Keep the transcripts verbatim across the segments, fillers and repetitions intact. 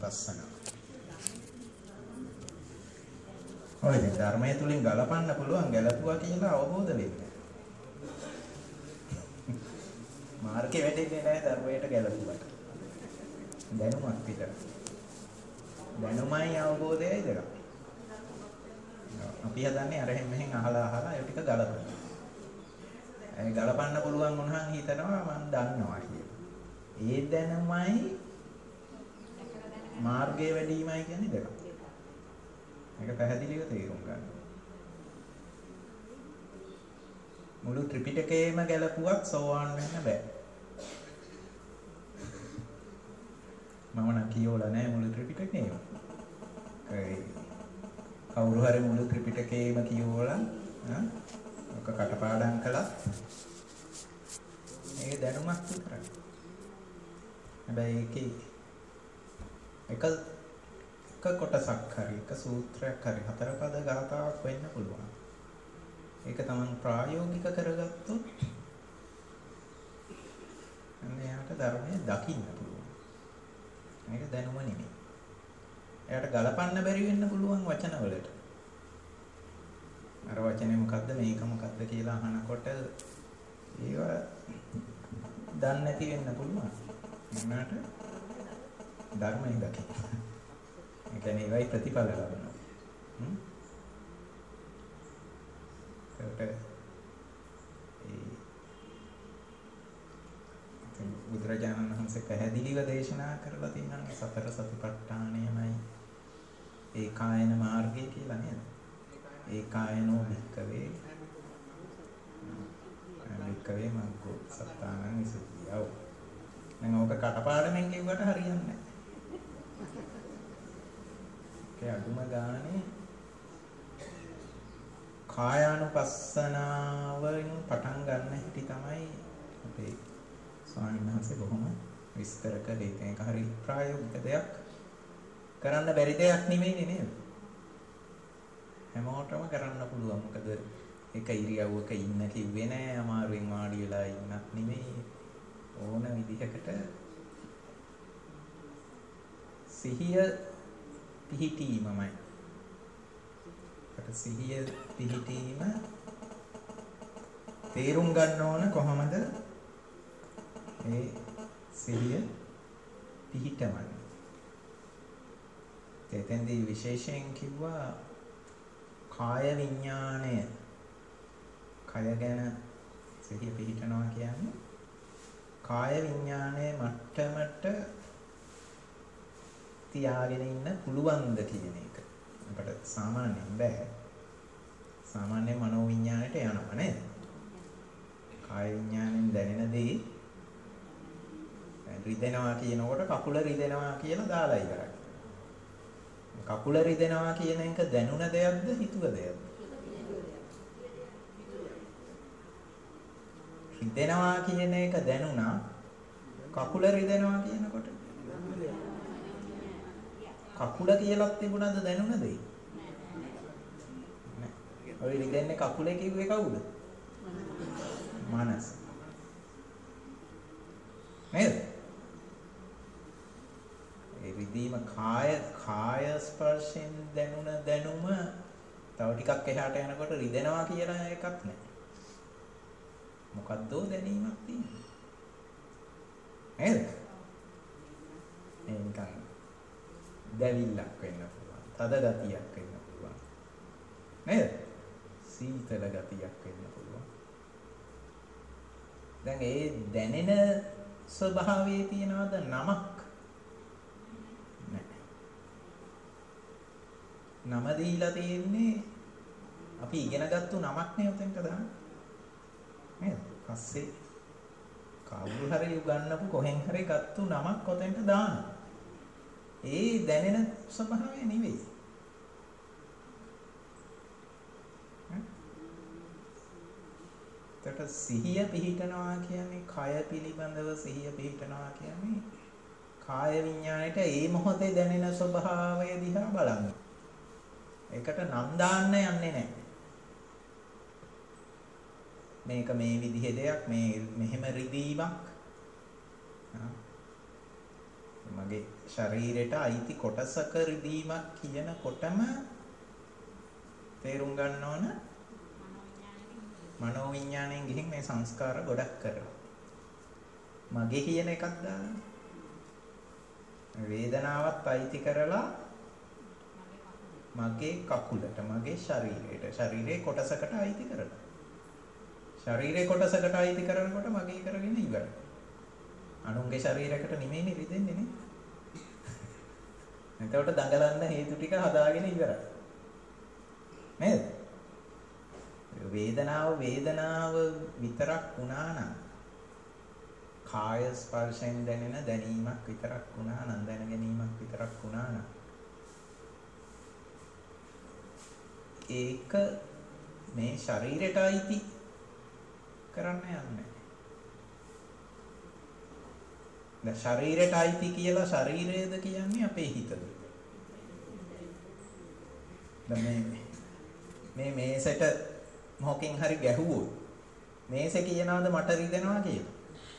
කායානුපස්සනාව. ඔය ධර්මයේ තුලින් ගලපන්න පුළුවන් ගැලපුවා කියලා අවබෝධ වෙන්නේ. මාර්ගේ වැටෙන්නේ නැහැ ධර්මයට ගැලපුවට. දැනුමක් විතර. දැනුමයි අවබෝධයයි දෙක. අපි හදන්නේ අර හැම මෙහෙන් අහලා අහලා ඒ ටික ගලපන්න. ඒ ගලපන්න පුළුවන් වුණාම හිතනවා මම දන්නවා කියලා. ඒ දැනුමයි මාර්ගයේ වැඩිමයි කියන්නේ දෙක. මේක පැහැදිලිව තේරුම් ගන්න. මුළු ත්‍රිපිටකයේම ගැලපුවක් සෝවාන් වෙන්න බෑ. මම නම් කියෝලා නෑ මුළු ත්‍රිපිටකයේම. ඒ කවුරු හරි මුළු ත්‍රිපිටකයේම කියෝලා ඈ ඔක කටපාඩම් කළා. මේක දැනුමක් විතරයි. හැබැයි ඒකේ එක එක කොටසක් හරි එක සූත්‍රයක් හරි හතර පද ගාථාවක් වෙන්න පුළුවන්. ඒක තමන් ප්‍රායෝගික කරගත්තොත් එයාට ධර්මයේ දකින්න පුළුවන්. මේක දැනුම නෙමෙයි. එයාට ගලපන්න බැරි වෙන්න පුළුවන් වචනවලට. අර වචනේ මොකද්ද මේක මොකද්ද කියලා අහනකොට ඒව දන්නේ නැති වෙන්න පුළුවන්. මොනකට ධර්මයෙන් දකින්න. ඒ කියන්නේ ඒවයි ප්‍රතිඵල ලබනවා. හ්ම්. ඒකට ඒ බුදුරජාණන් වහන්සේ පැහැදිලිව දේශනා කරලා තියෙනවා සතර සතිපට්ඨානයමයි ඒ කායන මාර්ගය කියලා නේද? ඒ කායනෝ වික්කවේ වික්කවේ මග්ගෝ සත්තානං විසුද්ධියව. දැන් ඕක කටපාඩමෙන් කිව්වට හරියන්නේ නැහැ. ඒ අදුම ගානේ කායානුපස්සනාවෙන් පටන් ගන්න හැටි තමයි අපේ ස්වාමීන් වහන්සේ බොහොම විස්තර කළේ. ඒක හරි ප්‍රායෝගික දෙයක්. කරන්න බැරි දෙයක් නෙමෙයි නේද? හැමෝටම කරන්න පුළුවන්. මොකද එක ඉරියව්වක ඉන්න කිව්වේ නෑ. අමාරුවෙන් වාඩි වෙලා ඉන්නත් නෙමෙයි. ඕන විදිහකට සිහිය පිහිටීමමයි. අර සිහිය පිහිටීම තේරුම් ගන්න ඕන කොහොමද ඒ සිහිය පිහිටවන්නේ. එතෙන්දී විශේෂයෙන් කිව්වා කාය විඥාණය. කය ගැන සිහිය පිහිටනවා කියන්නේ කාය විඥාණය මට්ටමට තියාගෙන ඉන්න පුළුවන්ද කියන එක. අපිට සාමාන්‍යයෙන් බෑ. සාමාන්‍ය මනෝ විඥාණයට යනවා නේද? කාය විඥාණයෙන් දැනෙන දේ රිදෙනවා කියනකොට කකුල රිදෙනවා කියලා දාලා ඉවරයි. කකුල රිදෙනවා කියන එක දැනුණ දෙයක්ද හිතුව දෙයක්ද? රිදෙනවා කියන එක දැනුණා. කකුල රිදෙනවා කියනකොට කකුල කියලා තිබුණාද දැනුණ දෙයි? නෑ. ඔය රිදෙන්නේ කකුලේ කිව්වේ කවුද? මනස. නේද? ඒ රිදීම කාය කාය ස්පර්ශයෙන් දැනුණ දැනුම තව ටිකක් එහාට යනකොට රිදෙනවා කියලා එකක් නෑ. මොකද්දෝ දැනීමක් තියෙනවා. නේද? එනිකන් දැවිල්ලක් වෙන්න පුළුවන්. තද ගතියක් වෙන්න පුළුවන්. නේද? සීතල ගතියක් වෙන්න පුළුවන්. දැන් ඒ දැනෙන ස්වභාවයේ තියනවද නමක්? නැහැ. නම දීලා තියෙන්නේ අපි ඉගෙනගත්තු නමක් නේ උතෙන්ට දාන්නේ. නේද? පස්සේ කවුරු හරි උගන්නපු කොහෙන් හරි ගත්තු නමක් ඔතෙන්ට දානවා. ඒ දැනෙන ස්වභාවය නෙවෙයි. එතකොට සිහිය පිහිටනවා කියන්නේ කය පිළිබඳව සිහිය පිහිටනවා කියන්නේ කාය විඥාණයට ඒ මොහොතේ දැනෙන ස්වභාවය දිහා බලන්න. ඒකට නම් දාන්න යන්නේ නැහැ. මේක මේ විදිහේ දෙයක් මේ මෙහෙම රිදීමක් මගේ ශරීරයට අයිති කොටසක රිදීමක් කියනකොටම තේරුම් ගන්න ඕන මනෝ විඥාණයෙන් ගිහින් මේ සංස්කාර ගොඩක් කරනවා. මගේ කියන එකක් දාන්න. වේදනාවත් අයිති කරලා මගේ කකුලට, මගේ ශරීරයට, ශරීරයේ කොටසකට අයිති කරලා. ශරීරයේ කොටසකට අයිති කරනකොට මගේ කරගෙන ඉවරයි. අනුන්ගේ ශරීරයකට නෙමෙයිනේ රිදෙන්නේ නේ. එතකොට දඟලන්න හේතු ටික හදාගෙන ඉවරයි. නේද? වේදනාව වේදනාව විතරක් වුණා නම් කාය ස්පර්ශයෙන් දැනෙන දැනීමක් විතරක් වුණා නම් දැන ගැනීමක් විතරක් වුණා නම් ඒක මේ ශරීරයට අයිති කරන්න යන්නේ. දැන් ශරීරයට අයිති කියලා ශරීරයද කියන්නේ අපේ හිතද? දැන් මේ මේ මේසෙට මොකකින් හරි ගැහුවොත් මේසෙ කියනවාද මට රිදෙනවා කියලා?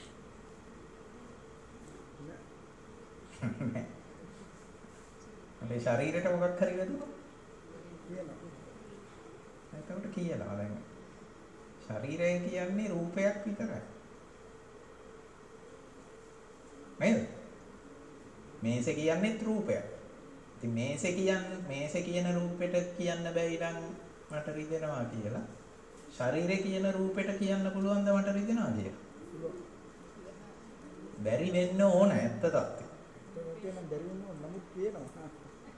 අපේ ශරීරයට මොකක් හරි වැදුනොත් එතකොට කියලා දැන් ශරීරය කියන්නේ රූපයක් විතරයි. නේද? මේසෙ කියන්නේ රූපයක්. ඉතින් මේසෙ කියන්නේ මේසෙ කියන රූපෙට කියන්න බැයි නම් මට රිදෙනවා කියලා. ශරීරය කියන රූපෙට කියන්න පුළුවන් ද මට රිදෙනවා කියලා? බැරි වෙන්න ඕන ඇත්ත තත්ත්වය. ඒක නම් බැරි වෙන්න ඕන නමුත් කියනවා.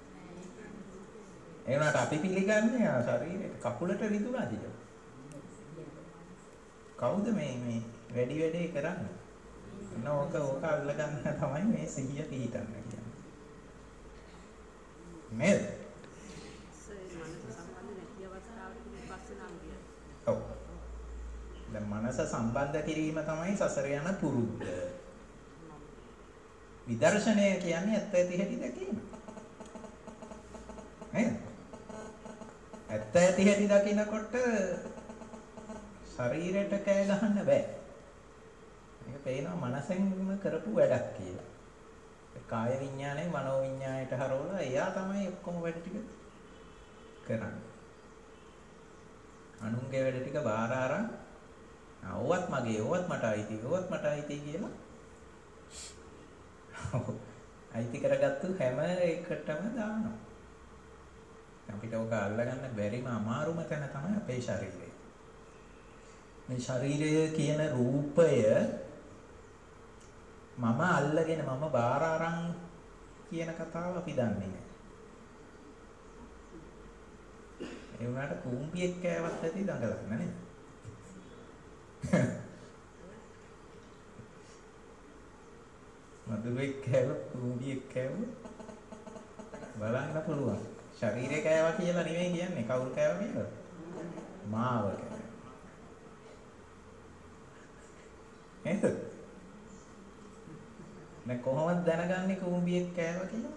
ඒ වුණාට අපි පිළිගන්නේ ආ ශරීරයට කකුලට රිදුනා කියලා. කවුද මේ මේ වැඩි වැඩේ කරන්නේ? නෝක ඕක අල්ල ගන්න තමයි මේ සිහිය පිහිටන්න කියන්නේ. නේද? ඔව්. දැන් මනස සම්බන්ධ කිරීම තමයි සසර යන පුරුද්ද. විදර්ශනය කියන්නේ ඇත්ත ඇති හැටි දැකීම. නේද? ඇත්ත ඇති හැටි දකිනකොට ශරීරයට කෑ ගහන්න බෑ. මේක පේනවා මනසෙන්ම කරපු වැඩක් කියලා. ඒ කාය විඥානය මනෝ විඥාණයට හරවලා එයා තමයි ඔක්කොම වැඩ ටික කරන්නේ. අනුන්ගේ වැඩ ටික බාර අරන් ඕවත් මගේ ඕවත් මට අයිති ඕවත් මට අයිති කියලා අයිති කරගත්තු හැම එකටම දානවා. අපිට ඔක අල්ලගන්න බැරිම අමාරුම තැන තමයි අපේ ශරීරය. මේ ශරීරය කියන රූපය මම අල්ලගෙන මම බාර අරන් කියන කතාව අපි දන්නේ නැහැ. ඒ වුණාට කුඹියෙක් කෑවත් ඇති දඟලන්න නේද? මදුවෙක් කෑවත් කුඹියෙක් කෑවොත් බලන්න පුළුවන්. ශරීරය කෑවා කියලා නෙවෙයි කියන්නේ. කවුරු කෑවා කියලාද? මාව කෑවා. නේද? දැන් කොහොමද දැනගන්නේ කුඹියෙක් කෑවා කියලා?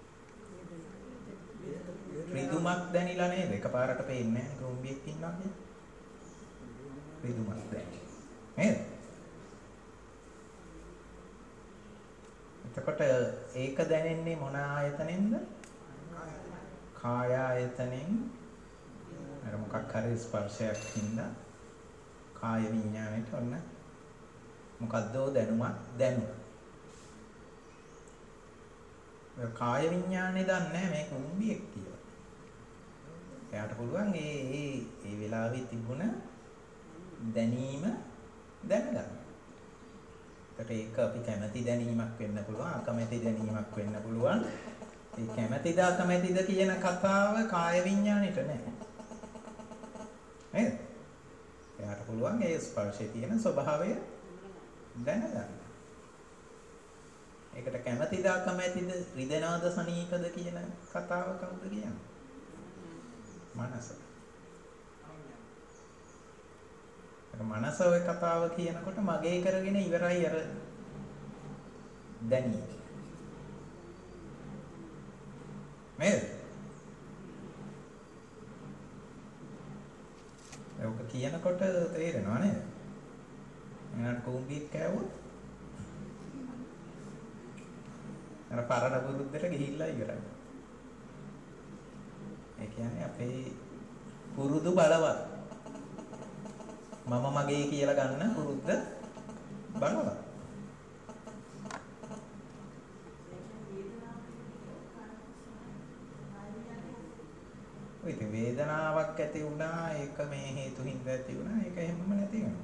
රිදුමක් දැනිලා නේද? එකපාරට පේන්නේ නැහැ කුඹියෙක් ඉන්නවා කියලා. රිදුමක් දැනෙන්නේ. නේද? එතකොට ඒක දැනෙන්නේ මොන ආයතනෙන්ද? කාය ආයතනෙන්. අර මොකක් හරි ස්පර්ශයක් හින්දා කාය විඥාණයට ඔන්න මොකද්දෝ දැනුමක් දැනුවා. ඒ කාය විඥානේ දන්නේ මේ කුඹියෙක් කියලා. එයාට පුළුවන් ඒ ඒ ඒ වෙලාවේ තිබුණ දැනීම දැනගන්න. ඒකට ඒක අපි කැමැති දැනීමක් වෙන්න පුළුවන්, අකමැති දැනීමක් වෙන්න පුළුවන්. ඒ කැමැතිද අකමැතිද කියන කතාව කාය විඥානෙට නෑ. නේද? එයාට පුළුවන් ඒ ස්පර්ශයේ තියෙන ස්වභාවය දැනගන්න. ඒකට කැමැතිද අකමැතිද රිදෙනවද සනීපද කියන කතාව කවුද කියන්නේ? මනස. ඒක මනස ඔය කතාව කියනකොට මගේ කරගෙන ඉවරයි අර දැනීම. නේද? ඒක කියනකොට තේරෙනවා නේද? එනකට කුඹියක් කෑවොත් අර අර පරණ පුරුද්දට ගිහිල්ලා ඉවරයි. ඒ කියන්නේ අපේ පුරුදු බලවත්. මම මගේ කියලා ගන්න පුරුද්ද බලවත්. ඔය ඉතින් වේදනාවක් ඇති වුණා ඒක මේ හේතු හින්දා ඇති වුණා ඒක එහෙමම නැති වෙනවා.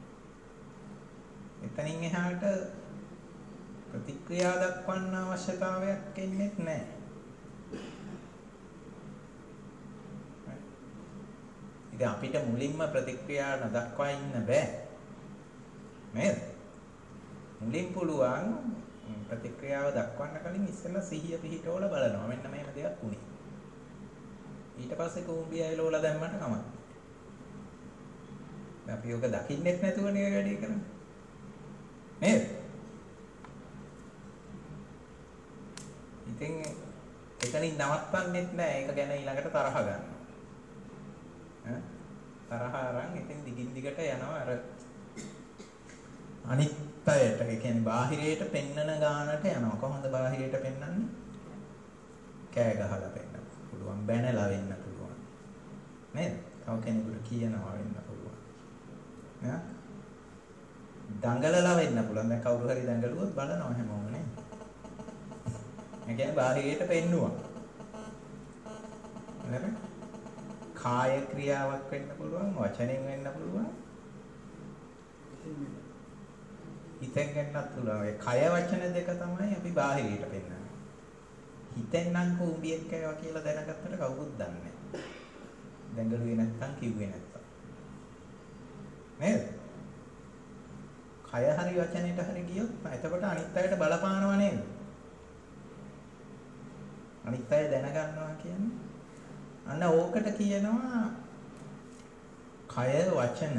එතනින් එහාට ප්‍රතික්‍රියා දක්වන්න අවශ්‍යතාවයක් එන්නේ නැහැ. ඉතින් අපිට මුලින්ම ප්‍රතික්‍රියා නොදක්වා ඉන්න බෑ. නේද? මුලින් පුළුවන් ප්‍රතික්‍රියාව දක්වන්න කලින් ඉස්සෙල්ලා සිහිය පිහිටවල බලනවා. මෙන්න මෙහෙම දෙයක් වුණේ. ඊට පස්සේ කෝඹිය ඇලෝලා දැම්මට කමක්. අපි ඔක දකින්නෙත් නැතුවනේ ඔය වැඩේ කරන්නේ. නේද? ඉතින් එතනින් නවත්තන්නෙත් නෑ. ඒක ගැන ඊළඟට තරහ ගන්නවා. ඈ තරහ අරන් ඉතින් දිගින් දිගට යනවා අර අනිත් අයට. ඒ කියන්නේ බාහිරයට පෙන්නන ගානට යනවා. කොහොමද බාහිරයට පෙන්නන්නේ? කෑ ගහලා පෙන්නන්න පුළුවන්. බැනලා වෙන්න පුළුවන්. නේද? තව කෙනෙකුට කියනවා වෙන්න පුළුවන්. ඈ දඟලලා වෙන්න පුළුවන්. දැන් කවුරු හරි දඟලුවොත් බලනවා හැමෝම නේ. ඒ කියන්නේ බාහිරයට පෙන්නුවා. නේද? කාය ක්‍රියාවක් වෙන්න පුළුවන්, වචනෙන් වෙන්න පුළුවන්. හිතෙන් වෙන්නත් පුළුවන්. ඒ කය වචන දෙක තමයි අපි බාහිරයට පෙන්නන්නේ. හිතෙන් නම් කෝඹියක් කෑවා කියලා දැනගත්තට කවුරුත් දන්නේ නැහැ. දඟලුවේ නැත්තම් කිව්වේ නැත්තම්. නේද? කය හරි වචනෙට හරි ගියොත් එතකොට අනිත් අයට බලපානවා නේද? අනිත් අය දැනගන්නවා කියන්නේ අන්න ඕකට කියනවා කය වචන.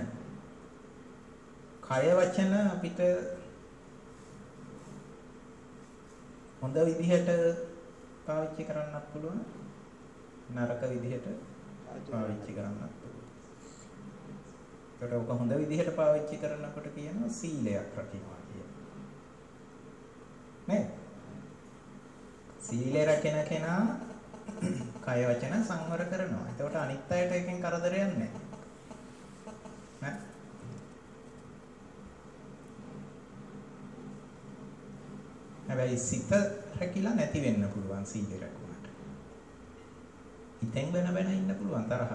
කය වචන අපිට හොඳ විදිහට පාවිච්චි කරන්නත් පුළුවන් නරක විදිහට පාවිච්චි කරන්නත් පුළුවන්. ඒකට ඔක හොඳ විදිහට පාවිච්චි කරනකොට කියනවා සීලයක් රකින්නවා කියලා. නේද? සීලය රැකෙන කෙනා කය වචන සංවර කරනවා. එතකොට අනිත් අයට එකෙන් කරදරයක් නැහැ. නේ? හැබැයි සිත රැකිලා නැති වෙන්න පුළුවන් සීලය රැකුණාට. හිතෙන් බැන බැන ඉන්න පුළුවන් තරහ.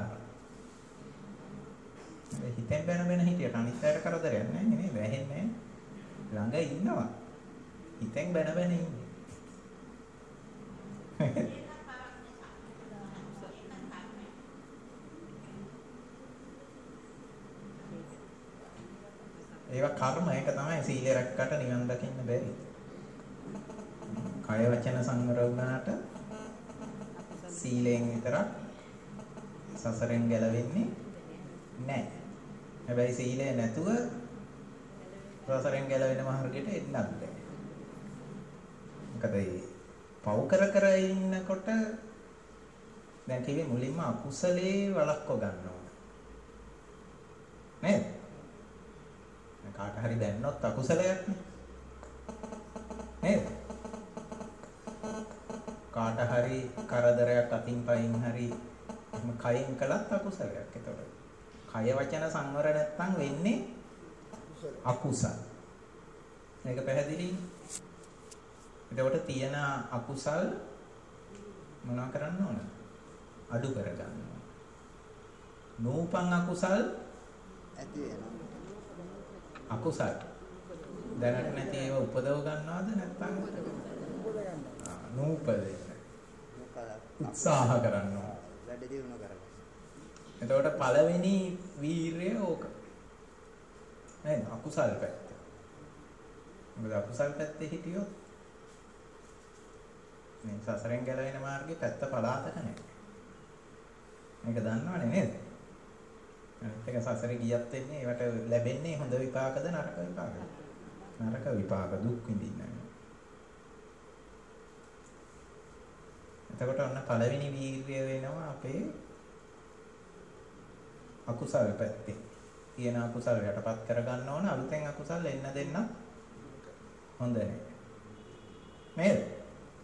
හැබැයි හිතෙන් බැන බැන හිටියට අනිත් අයට කරදරයක් නැහැ නේද? වැහෙන්නේ ළඟ ඉන්නවා. හිතෙන් බැන බැන ඉන්නේ. ඒවා කර්ම ඒක තමයි සීලය රැක්කට නිවන් දකින්න බැරි. කය වචන සංවර වුණාට සීලෙන් විතරක් සසරෙන් ගැලවෙන්නේ නැහැ. හැබැයි සීලය නැතුව සසරෙන් ගැලවෙන මාර්ගයට එන්නත් බැහැ. මොකද ඒ පව් කර කර ඉන්නකොට දැන් කිව්වේ මුලින්ම අකුසලේ වළක්ව ගන්නවා. නේද? කාට හරි දැන්නොත් අකුසලයක් නේ. නේද? කාට හරි කරදරයක් අතින් පයින් හරි එහෙම කයින් කළත් අකුසලයක්. ඒතකොට කය වචන සංවර නැත්තම් වෙන්නේ අකුසල. මේක පැහැදිලි? එතකොට තියෙන අකුසල් මොනවා කරන්න ඕන? අඩු කර ගන්න ඕන. නූපන් අකුසල් ඇති වෙනවා. අකුසල් දැනට නැති ඒවා උපදව ගන්නවද නැත්නම් නූපදේ උත්සාහ කරනවා. වැඩ දියුණු කරගන්න. එතකොට පළවෙනි වීරිය ඕක. නේද? අකුසල් පැත්ත. මොකද අකුසල් පැත්තේ හිටියොත් මේ සසරෙන් ගැලවෙන මාර්ගේ පැත්ත පලාතක නැහැ. මේක දන්නවනේ නේද? අනිත් එක සසරේ ගියත් වෙන්නේ ඒවට ලැබෙන්නේ හොඳ විපාකද නරක විපාකද? නරක විපාක දුක් විඳින්න. එතකොට ඔන්න පළවෙනි වීර්යය වෙනවා අපේ අකුසල් පැත්තේ. තියෙන අකුසල් යටපත් කරගන්න ඕන අලුතෙන් අකුසල් එන්න දෙන්න හොඳ නැහැ. නේද?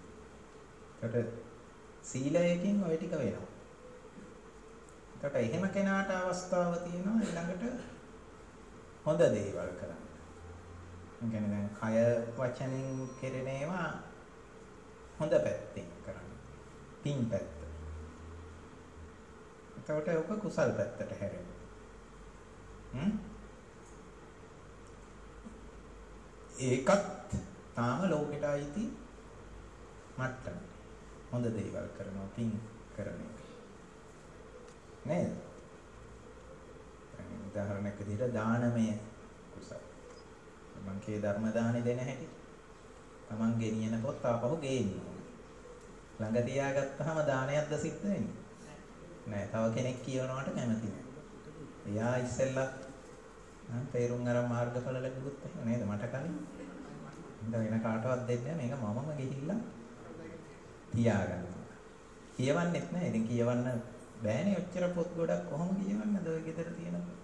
ඒකට සීලයකින් ওই ටික වෙනවා. ඒකට එහෙම කෙනාට අවස්ථාව තියෙනවා ඊළඟට හොඳ දේවල් කරන්න. ඒ කියන්නේ දැන් කය වචනෙන් කෙරෙන ඒවා හොඳ පැත්තෙන් කරන්න. පින් පැත්ත. එතකොට ඔක කුසල් පැත්තට හැරෙනවා. හ්ම්? ඒකත් තාම ලෝකෙට අයිති මට්ටම. හොඳ දේවල් කරනවා පින් කරන එක. නේද? උදාහරණයක් විදිහට දානමය කුසල. මං කේ ධර්ම දානෙ දෙන හැටි. Taman ගෙනියන පොත් ආපහු ගේන්න ඕනේ. ළඟ තියාගත්තාම දානයක්ද සිද්ධ වෙන්නේ? නෑ. තව කෙනෙක් කියනවට කැමති නෑ. එයා ඉස්සෙල්ලා තේරුම් අරන් මාර්ගඵල ලැබුවොත් එහෙම නේද? මට කලින්. ඉතින් වෙන කාටවත් දෙන්නේ නෑ. මේක මමම ගිහිල්ලා තියාගන්නවා. කියවන්නෙත් නෑ. ඉතින් කියවන්න බෑනේ. ඔච්චර පොත් ගොඩක් කොහොම කියවන්නද ඔය ගෙදර තියෙනවා?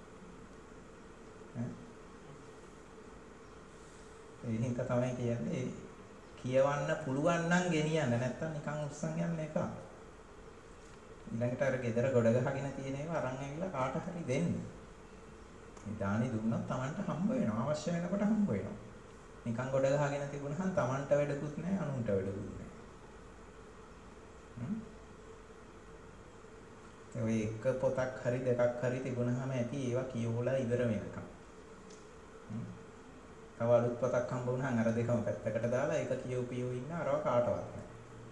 ඒ හින්දා තමයි කියන්නේ කියවන්න පුළුවන් නම් ගෙනියන්න නැත්තම් නිකන් උස්සන් යන්න එපා. ඊළඟට අර ගෙදර ගොඩ ගහගෙන තියෙන ඒවා අරන් ඇවිල්ලා කාට හරි දෙන්න. මේ දානි දුන්නොත් Tamanට හම්බ වෙනවා. අවශ්‍ය වෙනකොට හම්බ වෙනවා. නිකන් ගොඩ ගහගෙන තිබුණහම Tamanට වැඩකුත් නැහැ අනුන්ට වැඩකුත් නැහැ. හ්ම්. ඒ ඔය එක පොතක් හරි දෙකක් හරි තිබුණාම ඇති ඒවා කියවලා ඉවර වෙනකම්. තව අලුත් පොතක් හම්බ වුණාම අර දෙකම පැත්තකට දාලා ඒක කියවපියෝ ඉන්න අරව කාටවත් නැහැ.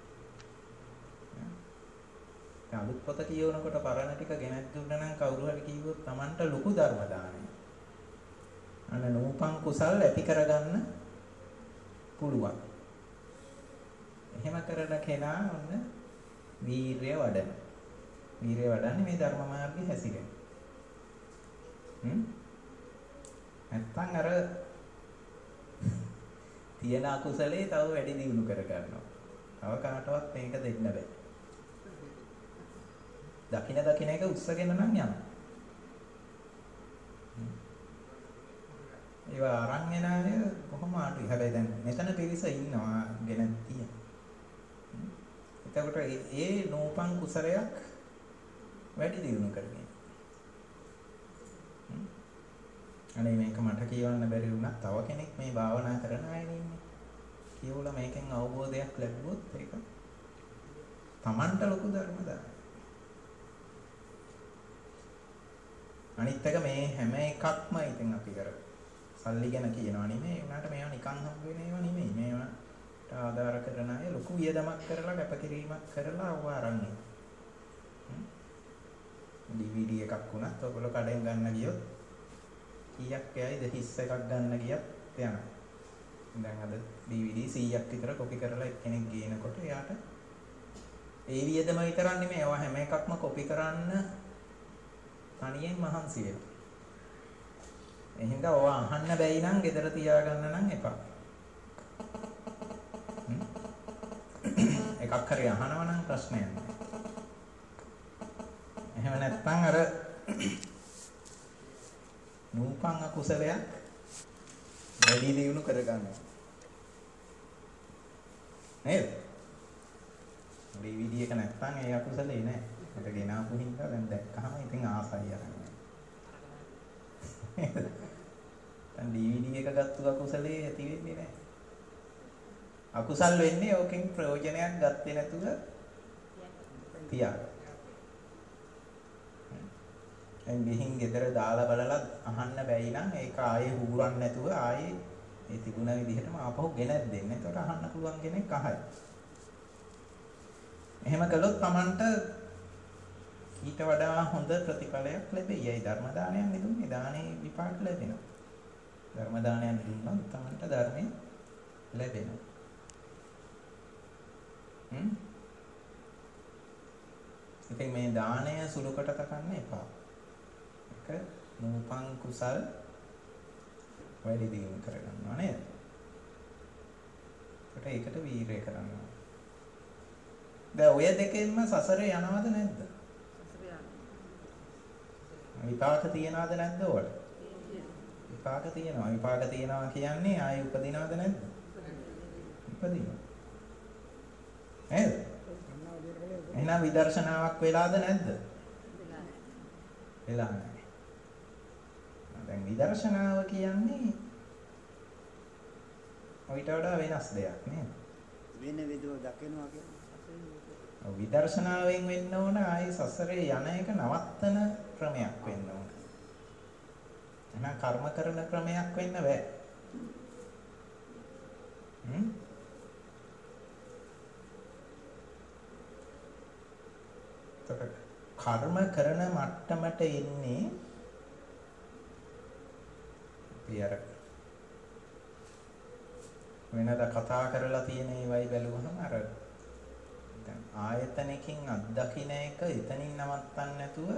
දැන් අලුත් පොත කියවනකොට පරණ ටික ගෙනත් දුන්නා නම් කවුරු හරි කිව්වොත් Tamanට ලොකු ධර්ම දානයි. අන්න නූපන් කුසල් ඇති කරගන්න පුළුවන්. එහෙම කරන කෙනා ඔන්න වීරිය වඩන. වීරිය වඩන්නේ මේ ධර්ම මාර්ගයේ හැසිරෙන. හ්ම්? නැත්තම් අර තියෙන අකුසලේ තව වැඩි දියුණු කර ගන්නවා. තව කාටවත් මේක දෙන්න බෑ. දකින දකින එක උස්සගෙන නම් යනවා. ඒවා අරන් එන අය කොහොම ආටුයි. හැබැයි දැන් මෙතන පිරිස ඉන්නවා ගෙන තියෙන. එතකොට ඒ නූපන් කුසලයක් වැඩි දියුණු කරගෙන. අනේ මේක මට කියවන්න බැරි වුණා. තව කෙනෙක් මේ භාවනා කරන අය ඉන්නේ. කියවලා මේකෙන් අවබෝධයක් ලැබුවොත් ඒක Tamanට ලොකු ධර්ම දානයි. අනිත් එක මේ හැම එකක්ම ඉතින් අපි කර සල්ලි ගැන කියනවා නෙමෙයි. උනාට මේවා නිකන් හම්බ වෙන ඒවා නෙමෙයි. මේවාට ආධාර කරන අය ලොකු වියදමක් කරලා කැපකිරීමක් කරලා අවවා අරන් ඉන්නේ. ඩී වී ඩී එකක් වුණත් ඔයගොල්ලෝ කඩෙන් ගන්න ගියොත් කීයක් යයිද හිස් එකක් ගන්න ගියත් යනවා. දැන් අද ඩී වී ඩී සීයක් විතර කොපි කරලා එක්කෙනෙක් ගේනකොට එයාට ඒ වියදම විතරක් නෙමෙයි ඒවා හැම එකක්ම කොපි කරන්න තනියෙන් මහන්සි වෙනවා. එහෙනම් ඔවා අහන්න බැයි නම් ගෙදර තියාගන්න නම් එපා. එකක් හරි අහනවා නම් ප්‍රශ්නයක් නෑ. එහෙම නැත්නම් අර නූපන් අකුසලයක් වැඩි දියුණු කරගන්නවා. නේද? ඩී වී ඩී එක නැත්නම් ඒ අකුසලේ නෑ. මට ගෙනාපු හින්දා දැන් දැක්කහම ඉතින් ආසයි අරන්නේ. දැන් ඩී වී ඩී එක ගත්තු අකුසලේ ඇති වෙන්නේ නෑ. අකුසල් වෙන්නේ ඕකෙන් ප්‍රයෝජනයක් ගත්තේ නැතුව තියාගන්න. දැන් ගිහින් ගෙදර දාලා බලලා අහන්න බැයි නම් ඒක ආයේ හුරන්නේ නැතුව ආයේ ඒ තිබුණ විදිහටම ආපහු ගෙනත් දෙන්න. එතකොට අහන්න පුළුවන් කෙනෙක් අහයි. එහෙම කළොත් Tamanට ඊට වඩා හොඳ ප්‍රතිඵලයක් ලැබෙයි. ඒ ධර්ම දානයක් නෙදුන්නේ දානේ විපාක ලැබෙනවා. ධර්ම දානයක් දුන්නොත් Tamanට ධර්මය ලැබෙනවා. හ්ම්. ඉතින් මේ දානය සුළු කොට තකන්න එපා. ඒක නූපන් කුසල් වැඩි දියුණු කරගන්නවා නේද? ඒකට ඒකට වීරය කරනවා. දැන් ඔය දෙකෙන්ම සසරේ යනවද නැද්ද? සසරේ යනවා. විපාක තියනවද නැද්ද ඔයාලට? විපාක තියෙනවා. විපාක තියනවා කියන්නේ ආයෙ උපදිනවද නැද්ද? උපදිනවා. නේද? එහෙනම් විදර්ශනාවක් වෙලාද නැද්ද? වෙලා නැහැ. දැන් විදර්ශනාව කියන්නේ ඔයිට වඩා වෙනස් දෙයක් නේද? වෙන විදිහ දකිනවා කියන්නේ. විදර්ශනාවෙන් වෙන්න ඕන ආයේ සසරේ යන එක නවත්තන ක්‍රමයක් වෙන්න ඕන. එහෙනම් කර්ම කරන ක්‍රමයක් වෙන්න බෑ. හ්ම්? කර්ම කරන මට්ටමට එන්නේ අපි අර වෙනද කතා කරලා තියෙන ඒවයි බැලුවහම අර දැන් ආයතනකින් අත්දකින්න එක එතනින් නවත්තන්න නැතුව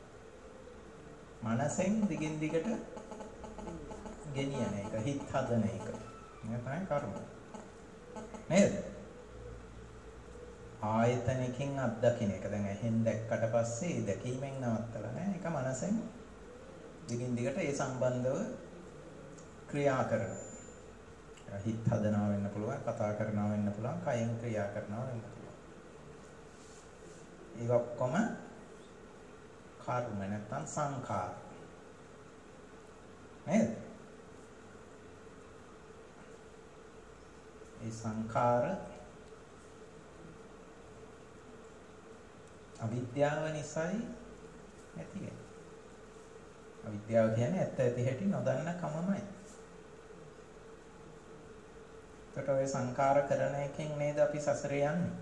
මනසෙන් දිගින් දිගට ගෙනියන එක හිත හදන එක. මේ තමයි කර්ම. නේද? ආයතනකින් අත්දකින්න එක. දැන් ඇහෙන් දැක්කට පස්සේ දැකීමෙන් නවත්තලා නෑ. ඒක මනසෙන් දිගින් දිගට ඒ සම්බන්ධව ක්‍රියා කරනවා. හිත හදනවා වෙන්න පුළුවන්, කතා කරනවා වෙන්න පුළුවන්, කයෙන් ක්‍රියා කරනවා වෙන්න පුළුවන්. ඒක ඔක්කොම කර්ම නැත්නම් සංඛාර. නේද? ඒ සංඛාර අවිද්‍යාව නිසායි නැති වෙන්නේ. අවිද්‍යාව කියන්නේ ඇත්ත ඇති හැටි නොදන්න කමමයි. ඒකට ඔය සංඛාර කරන එකෙන් නේද අපි සසරේ යන්නේ.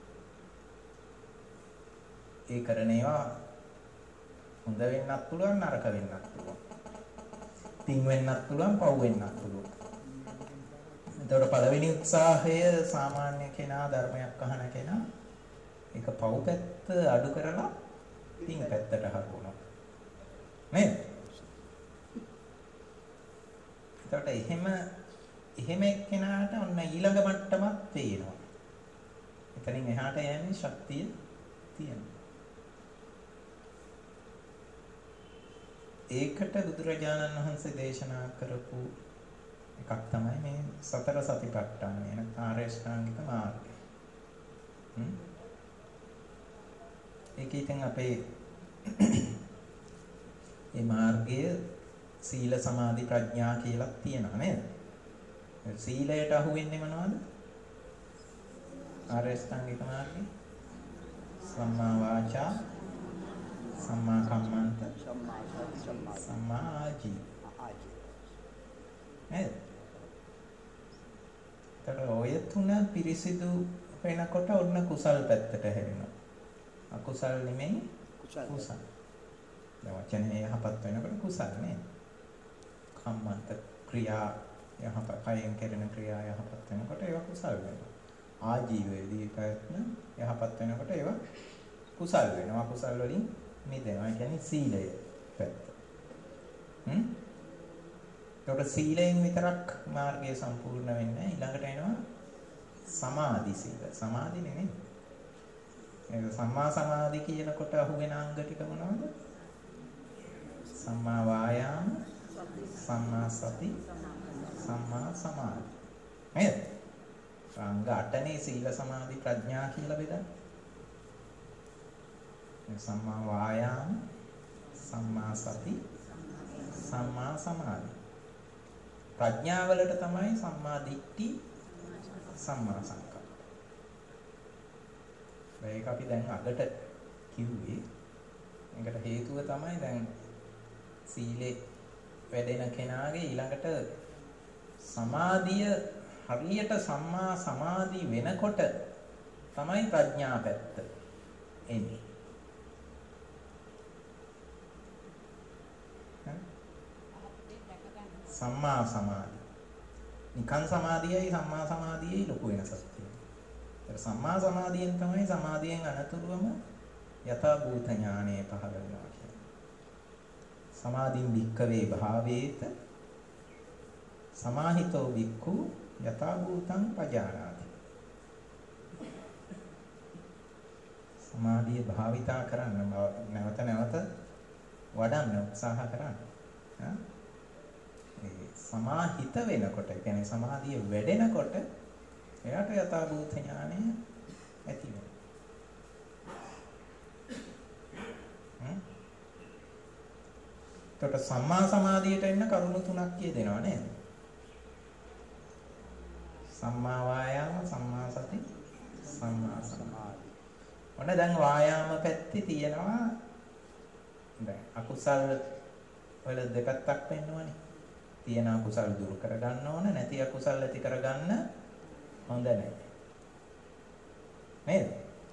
ඒ කරන ඒවා හොඳ වෙන්නත් පුළුවන් නරක වෙන්නත් පුළුවන්. පින් වෙන්නත් පුළුවන් පව් වෙන්නත් පුළුවන්. එතකොට පළවෙනි උත්සාහය සාමාන්‍ය කෙනා ධර්මයක් අහන කෙනා ඒක පව් පැත්ත අඩු කරලා පින් පැත්තට හරවනවා. නේද? එතකොට එහෙම එහෙම එක්කෙනාට ඔන්න ඊළඟ මට්ටමක් තියෙනවා. එතනින් එහාට යන්නේ ශක්තිය තියෙනවා. ඒකට බුදුරජාණන් වහන්සේ දේශනා කරපු එකක් තමයි මේ සතර සතිපට්ඨානය නැත්නම් ආර්ය ශ්‍රාංගික මාර්ගය. හ්ම්. ඒක ඉතින් අපේ මේ මාර්ගය සීල සමාධි ප්‍රඥා කියලා තියෙනවා නේද? සීලයට අහු වෙන්නේ මොනවද? ආර්ය ශ්‍රාංගික මාර්ගය. සම්මා වාචා, සම්මා කම්මන්ත, සම්මා සති, සම්මා සම්මා ආජීව. නේද? ඒතර ඔය තුන පිරිසිදු වෙනකොට ඔන්න කුසල් පැත්තට හැරෙනවා. අකුසල් නෙමෙයි කුසල්. දැන් වචනේ යහපත් වෙනකොට කුසල් නේ. කම්මන්ත ක්‍රියා යහපත් කයෙන් කෙරෙන ක්‍රියා යහපත් වෙනකොට ඒවා කුසල් වෙනවා. ආජීවයේදී ප්‍රයත්න යහපත් වෙනකොට ඒවා කුසල් වෙනවා. කුසල් වලින් මිදෙනවා. ඒ කියන්නේ සීලය පැත්ත. හ්ම්? ඒකට සීලයෙන් විතරක් මාර්ගය සම්පූර්ණ වෙන්නේ ඊළඟට එනවා සමාධි සීල. සමාධි නෙමෙයි. ඒක සම්මා සමාධි කියනකොට අහුවෙන අංග ටික මොනවද? සම්මා වායාම, සම්මා සති, සම්මා සමාධි. නේද? අංග අටනේ සීල සමාධි ප්‍රඥා කියලා බෙදන්නේ. සම්මා වායාම, සම්මා සති, සම්මා සමාධි. ප්‍රඥාවලට තමයි සම්මා දිට්ඨි, සම්මා සංකප්ප. මේක අපි දැන් අගට කිව්වේ. ඒකට හේතුව තමයි දැන් සීලේ වැඩෙන කෙනාගේ ඊළඟට සමාධිය හරියට සම්මා සමාධි වෙනකොට තමයි ප්‍රඥා පැත්ත එන්නේ. සම්මා සමාධි. නිකන් සමාධියයි සම්මා සමාධියයි ලොකු වෙනසක් තියෙනවා. ඒ සම්මා සමාධියෙන් තමයි සමාධියෙන් අනතුරුවම යථා භූත ඥානය පහළ වෙනවා කියන්නේ. සමාධින් භික්ඛවේ භාවේත සමාහිතෝ භික්ඛු යථා භූතං පජානාති. සමාධිය භාවිතා කරන්න නැවත නැවත වඩන්න උත්සාහ කරන්න. හා සමාහිත වෙනකොට කියන්නේ සමාධිය වැඩෙනකොට එයාට යථා භූත ඥානය ඇති වෙනවා. එතකොට සම්මා සමාධියට එන්න කරුණු තුනක් කියදෙනවා නේද? සම්මා වායාම, සම්මා සති, සම්මා සමාධි. ඔන්න දැන් වායාම පැත්තේ තියෙනවා දැන් අකුසල් වල දෙපැත්තක් වෙන්නවනේ. තියෙන අකුසල් දුරු කරගන්න ඕන, නැති අකුසල් ඇති කරගන්න හොඳ නැහැ. නේද?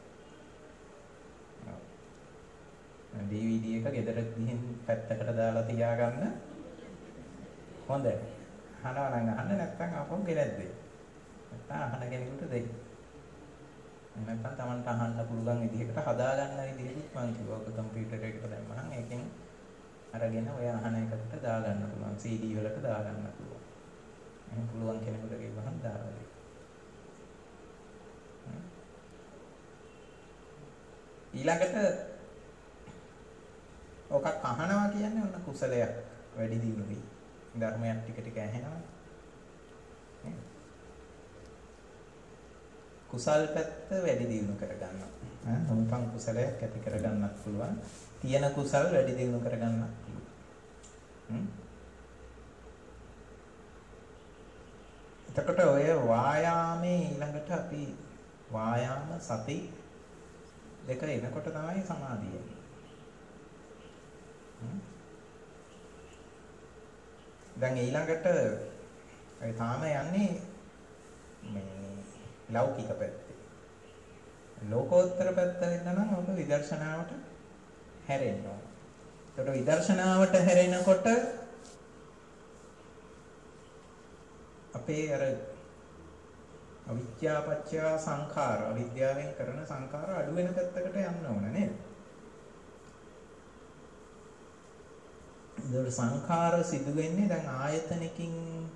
ඩී වී ඩී එක ගෙදර ගිහින් පැත්තකට දාලා තියාගන්න හොඳයි. අහනවා නම් අහන්න, නැත්නම් අපොන් ගෙනත් දෙන්න. නැත්නම් අහන කෙනෙකුට දෙන්න. නැත්නම් Tamanට අහන්න පුළුවන් විදිහකට හදාගන්න විදිහකුත් මම කිව්වා. ඔක කම්පියුටර් එකට දැම්මහම ඒකෙන් අරගෙන ඔය අහන එකට දාගන්න පුළුවන්. සී ඩී වලට දාගන්න පුළුවන්. එහෙනම් පුළුවන් කෙනෙකුට ගෙවහම දාලා දෙන්න. ඊළඟට ඔකක් අහනවා කියන්නේ ඔන්න කුසලයක් වැඩි දියුණු වෙයි. ධර්මයක් ටික ටික ඇහෙනවා. නේද? කුසල් පැත්ත වැඩි දියුණු කරගන්නවා. ඈ මොනපන් කුසලයක් ඇති කරගන්නත් පුළුවන්. තියෙන කුසල් වැඩි දියුණු කරගන්නත් පුළුවන්. හ්ම්. එතකොට ඔය වායාමේ ඊළඟට අපි වායාම සති දෙක එනකොට තමයි සමාධිය එන්නේ. දැන් ඊළඟට ඒ තාම යන්නේ මේ ලෞකික පැත්තේ. ලෝකෝත්තර පැත්ත වෙන්න නම් ඔබ විදර්ශනාවට හැරෙන්න ඕන. ඒකට විදර්ශනාවට හැරෙනකොට අපේ අර අවිද්‍යාව පත්‍ය සංඛාර, අවිද්‍යාවෙන් කරන සංඛාර අඩු වෙන පැත්තකට යන්න ඕන නේද? ඒකට සංඛාර සිදු වෙන්නේ දැන් ආයතනකින්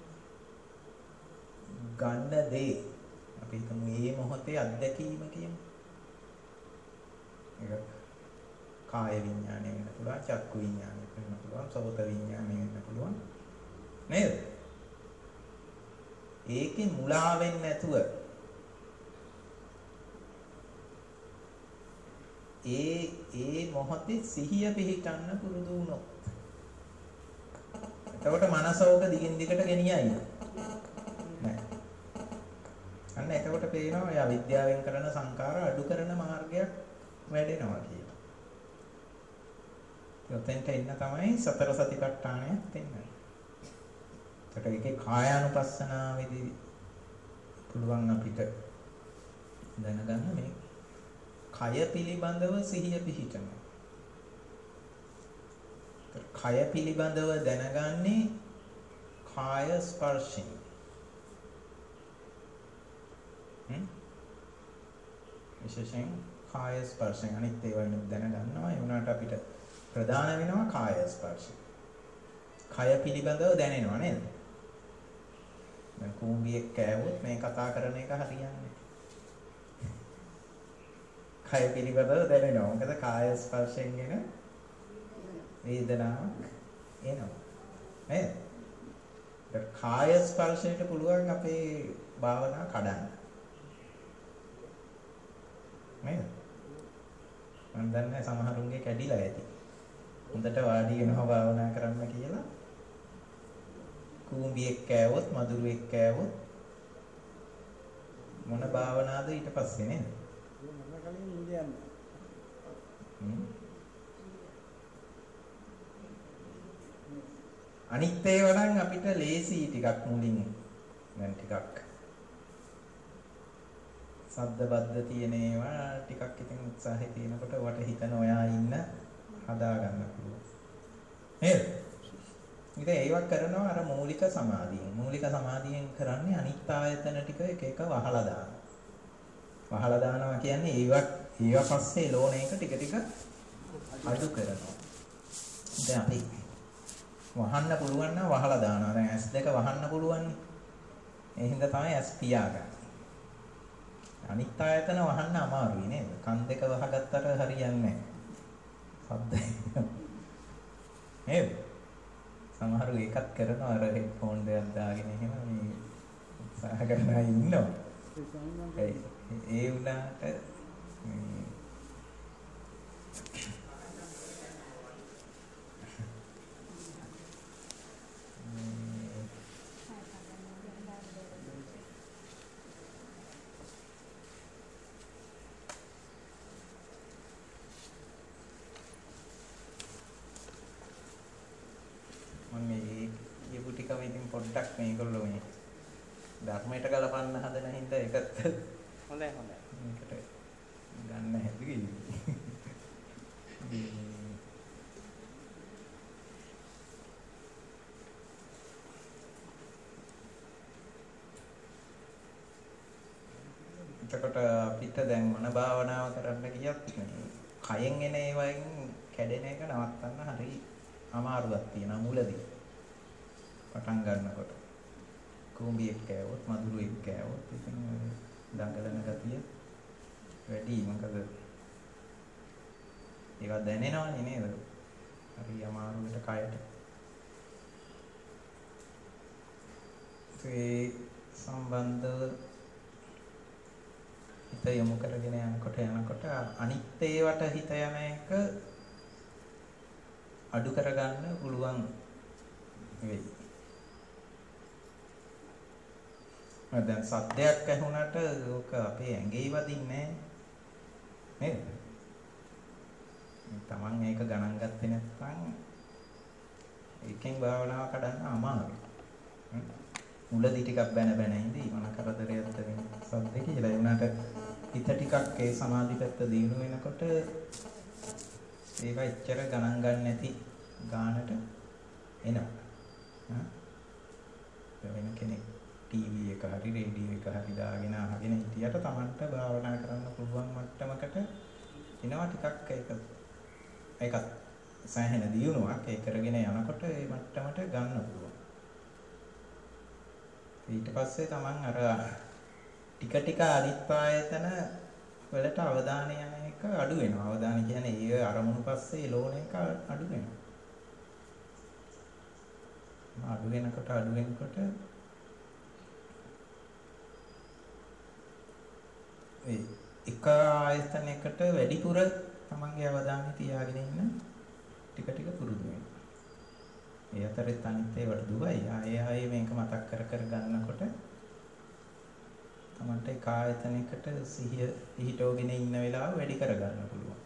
ගන්න දේ. අපි හිතමු මේ මොහොතේ අත්දැකීම කියමු. ඒක කාය විඥානය වෙන්න පුළුවන්, චක්කු විඥානය වෙන්න පුළුවන්, සෝත විඥානය වෙන්න පුළුවන්. නේද? ඒකේ මුලා වෙන්නේ නැතුව ඒ ඒ මොහොතේ සිහිය පිහිටන්න පුරුදු වුණොත් එතකොට මනසෝක දිගින් දිගට ගෙනියයි නෑ. අන්න එතකොට පේනවා ඔය අවිද්‍යාවෙන් කරන සංකාර අඩු කරන මාර්ගයක් වැඩෙනවා කියලා. යොතෙන්ට එන්න තමයි සතර සතිපට්ඨානයක් දෙන්නේ. ඒකට ඒකේ කායානුපස්සනාවේදී පුළුවන් අපිට දැනගන්න මේ කය පිළිබඳව සිහිය පිහිටනවා. කය පිළිබඳව දැනගන්නේ කාය ස්පර්ශයෙන්. හ්ම් විශේෂයෙන් කාය ස්පර්ශයෙන් අනිත් ඒවා දැනගන්නවා. ඒ වුණාට අපිට ප්‍රධාන වෙනවා කාය ස්පර්ශය. කය පිළිබඳව දැනෙනවා නේද? දැන් කූඹියෙක් කෑවොත් මේ කතා කරන එක හරියන්නේ. කය පිළිබඳව දැනෙනවා. මොකද කාය ස්පර්ශයෙන් එන වේදනාවක් එනවා. නේද? ඒ කාය ස්පර්ශයට පුළුවන් අපේ භාවනා කඩන්න. නේද? මම දන්නේ සමහරුන්ගේ කැඩිලා ඇති. හොඳට වාඩි වෙනවා භාවනා කරන්න කියලා. කූඹියෙක් කෑවොත්, මදුරුවෙක් කෑවොත් මොන භාවනාවද ඊට පස්සේ නේද? මම කලින් ඉඳියන්න. අනිත් ඒවා නම් අපිට ලේසි ටිකක් මුලින් දැන් ටිකක් සද්ද බද්ද තියෙන ඒවා ටිකක් ඉතින් උත්සාහය තියෙනකොට වට හිතන ඔයා ඉන්න හදා ගන්න පුළුවන්. නේද? ඉතින් ඒවක් කරනවා අර මූලික සමාධියෙන්. මූලික සමාධියෙන් කරන්නේ අනිත් ආයතන ටික එක එක වහලා දානවා. වහලා දානවා කියන්නේ ඒවක් ඒවා පස්සේ ලෝණ එක ටික ටික අඩු කරනවා. දැන් අපි වහන්න පුළුවන් නම් වහලා දානවා. දැන් ඇස් දෙක වහන්න පුළුවන්. ඒ හින්දා තමයි ඇස් පියාගන්නේ. අනිත් ආයතන වහන්න අමාරුයි නේද? කන් දෙක වහගත්තට හරියන්නේ නැහැ. ශබ්ද නේද? සමහරු ඒකත් කරනවා අර හෙඩ්ෆෝන් දෙයක් දාගෙන එහෙම මේ උත්සාහ කරන අය ඉන්නවා. ඒ ඒ උනාට එතකොට අපිට දැන් මොන භාවනාව කරන්න ගියත් කයෙන් එන ඒවායින් කැඩෙන එක නවත්තන්න හරි අමාරුවක් තියෙනවා මුලදී. පටන් ගන්නකොට. කුඹියක් කෑවොත් මදුරුවෙක් කෑවොත් ඉතින් දඟලන ගතිය වැඩි. මොකද ඒවා දැනෙනවනේ නේද? හරි අමාරුවට කයට. ඒ සම්බන්ධව හිත යොමු කරගෙන යනකොට යනකොට අනිත් ඒවට හිත යන එක අඩු කරගන්න පුළුවන් වෙයි. දැන් සද්දයක් ඇහුණට ඕක අපේ ඇඟේ වදින්නේ නේද? තමන් ඒක ගණන් ගත්තේ නැත්නම් ඒකෙන් භාවනාව කඩන්න අමාරුයි. මුලදී ටිකක් බැන බැන ඉඳී මොන කරදරයක්ද වෙන්නේ සද්ද කියලා. ඒ වුණාට හිත ටිකක් ඒ සමාධි පැත්ත දියුණු වෙනකොට ඒක එච්චර ගණන් ගන්න නැති ගානට එනවා. හා වෙන කෙනෙක් ටීවී එක හරි රේඩියෝ එක හරි දාගෙන අහගෙන හිටියට Tamanට භාවනා කරන්න පුළුවන් මට්ටමකට එනවා ටිකක්. ඒක ඒකත් සෑහෙන දියුණුවක්. ඒ කරගෙන යනකොට ඒ මට්ටමට ගන්න පුළුවන්. ඊට පස්සේ Taman අර ටික ටික අනිත් ආයතන වලට අවධානය යන එක අඩු වෙනවා. අවධානය කියන්නේ ඒ අරමුණු පස්සේ ලෝණ එක අඩු වෙනවා. අඩු වෙනකොට අඩු වෙනකොට ඒ එක ආයතනයකට වැඩිපුර තමන්ගේ අවධානය තියාගෙන ඉන්න ටික ටික පුරුදු වෙනවා. ඒ අතරේ අනිත් ඒවට දුවයි. ආයේ ආයේ මේක මතක් කර කර ගන්නකොට තමන්ට ඒ ආයතනයකට සිහිය පිහිටවගෙන ඉන්න වෙලාව වැඩි කර ගන්න පුළුවන්.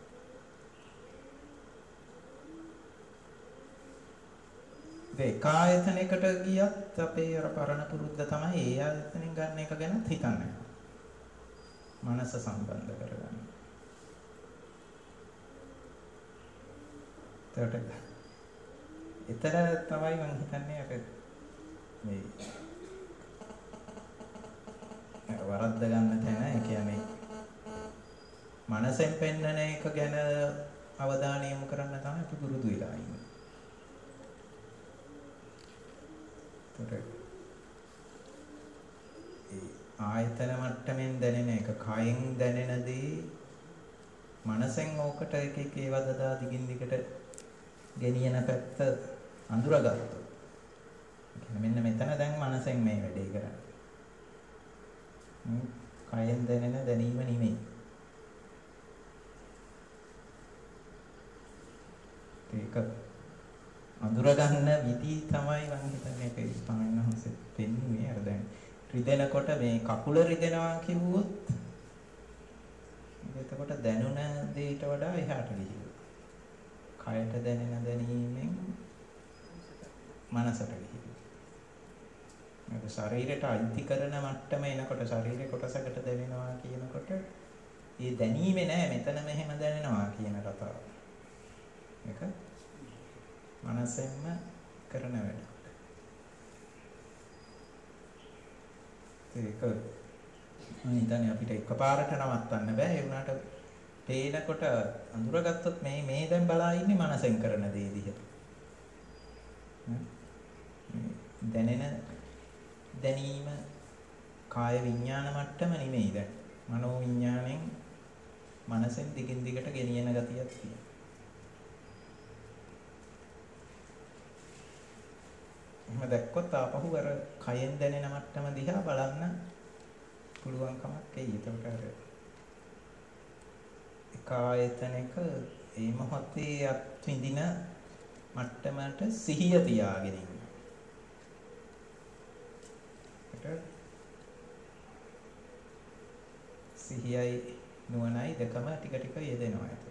ඒ ආයතනයකට ගියත් අපේ අර පරණ පුරුද්ද තමයි ඒ ආයතනෙන් ගන්න එක ගැන හිතන්නේ. මනස සම්බන්ධ කරගන්න. එතකොට එතන තමයි මම හිතන්නේ අපේ මේ වරද්ද ගන්න තැන. ඒ කියන්නේ මනසෙන් පෙන්නන එක ගැන අවධානය යොමු කරන්න තමයි අපි පුරුදු වෙලා ඉන්නේ. එතකොට ඒ ආයතන මට්ටමින් දැනෙන එක, කයෙන් දැනෙන දේ මනසෙන් ඕකට එක එක ඒවා දදා දිගින් දිගට ගෙනියන පැත්ත අඳුරගත්තොත්. මෙන්න මෙතන දැන් මනසෙන් මේ වැඩේ කරන්නේ. කයෙන් දැනෙන දැනීම නෙමෙයි. ඒක අඳුරගන්න විදි තමයි මම හිතන්නේ ඒක ස්වාමීන් වහන්සේ පෙන්වන්නේ. අර දැන් රිදෙනකොට මේ කකුල රිදෙනවා කිව්වොත් එතකොට දැනුණ දෙයට වඩා එහාට ගිහිල්ලා. කයට දැනෙන දැනීමෙන් මනසට ගිහිල්ලා. මේක ශරීරයට අයිති කරන මට්ටම එනකොට ශරීරේ කොටසකට දැනෙනවා කියනකොට ඒ දැනීමේ නෑ මෙතන මෙහෙම දැනෙනවා කියන කතාව. මේක මනසෙන්ම කරන වැඩක්. ඒක මම හිතන්නේ අපිට එකපාරට නවත්තන්න බෑ. ඒ වුණාට පේනකොට අඳුරගත්තොත් මේ මේ දැන් බලා ඉන්නේ මනසෙන් කරන දේ දිහා. දැනෙන දැනීම කාය විඥාන මට්ටම නෙමෙයි දැන්. මනෝ විඥාණයෙන් මනසෙන් දිගින් දිගට ගෙනියන ගතියක් තියෙනවා. එහෙම දැක්කොත් ආපහු අර කයෙන් දැනෙන මට්ටම දිහා බලන්න පුළුවන් කමක් එයි. ඒකට අර එක ආයතනයක ඒ මොහොතේ අත්විඳින මට්ටමට සිහිය තියාගෙන ඉන්න. ඒක සිහියයි නුවණයි දෙකම ටික ටික යෙදෙනවා ඒකට.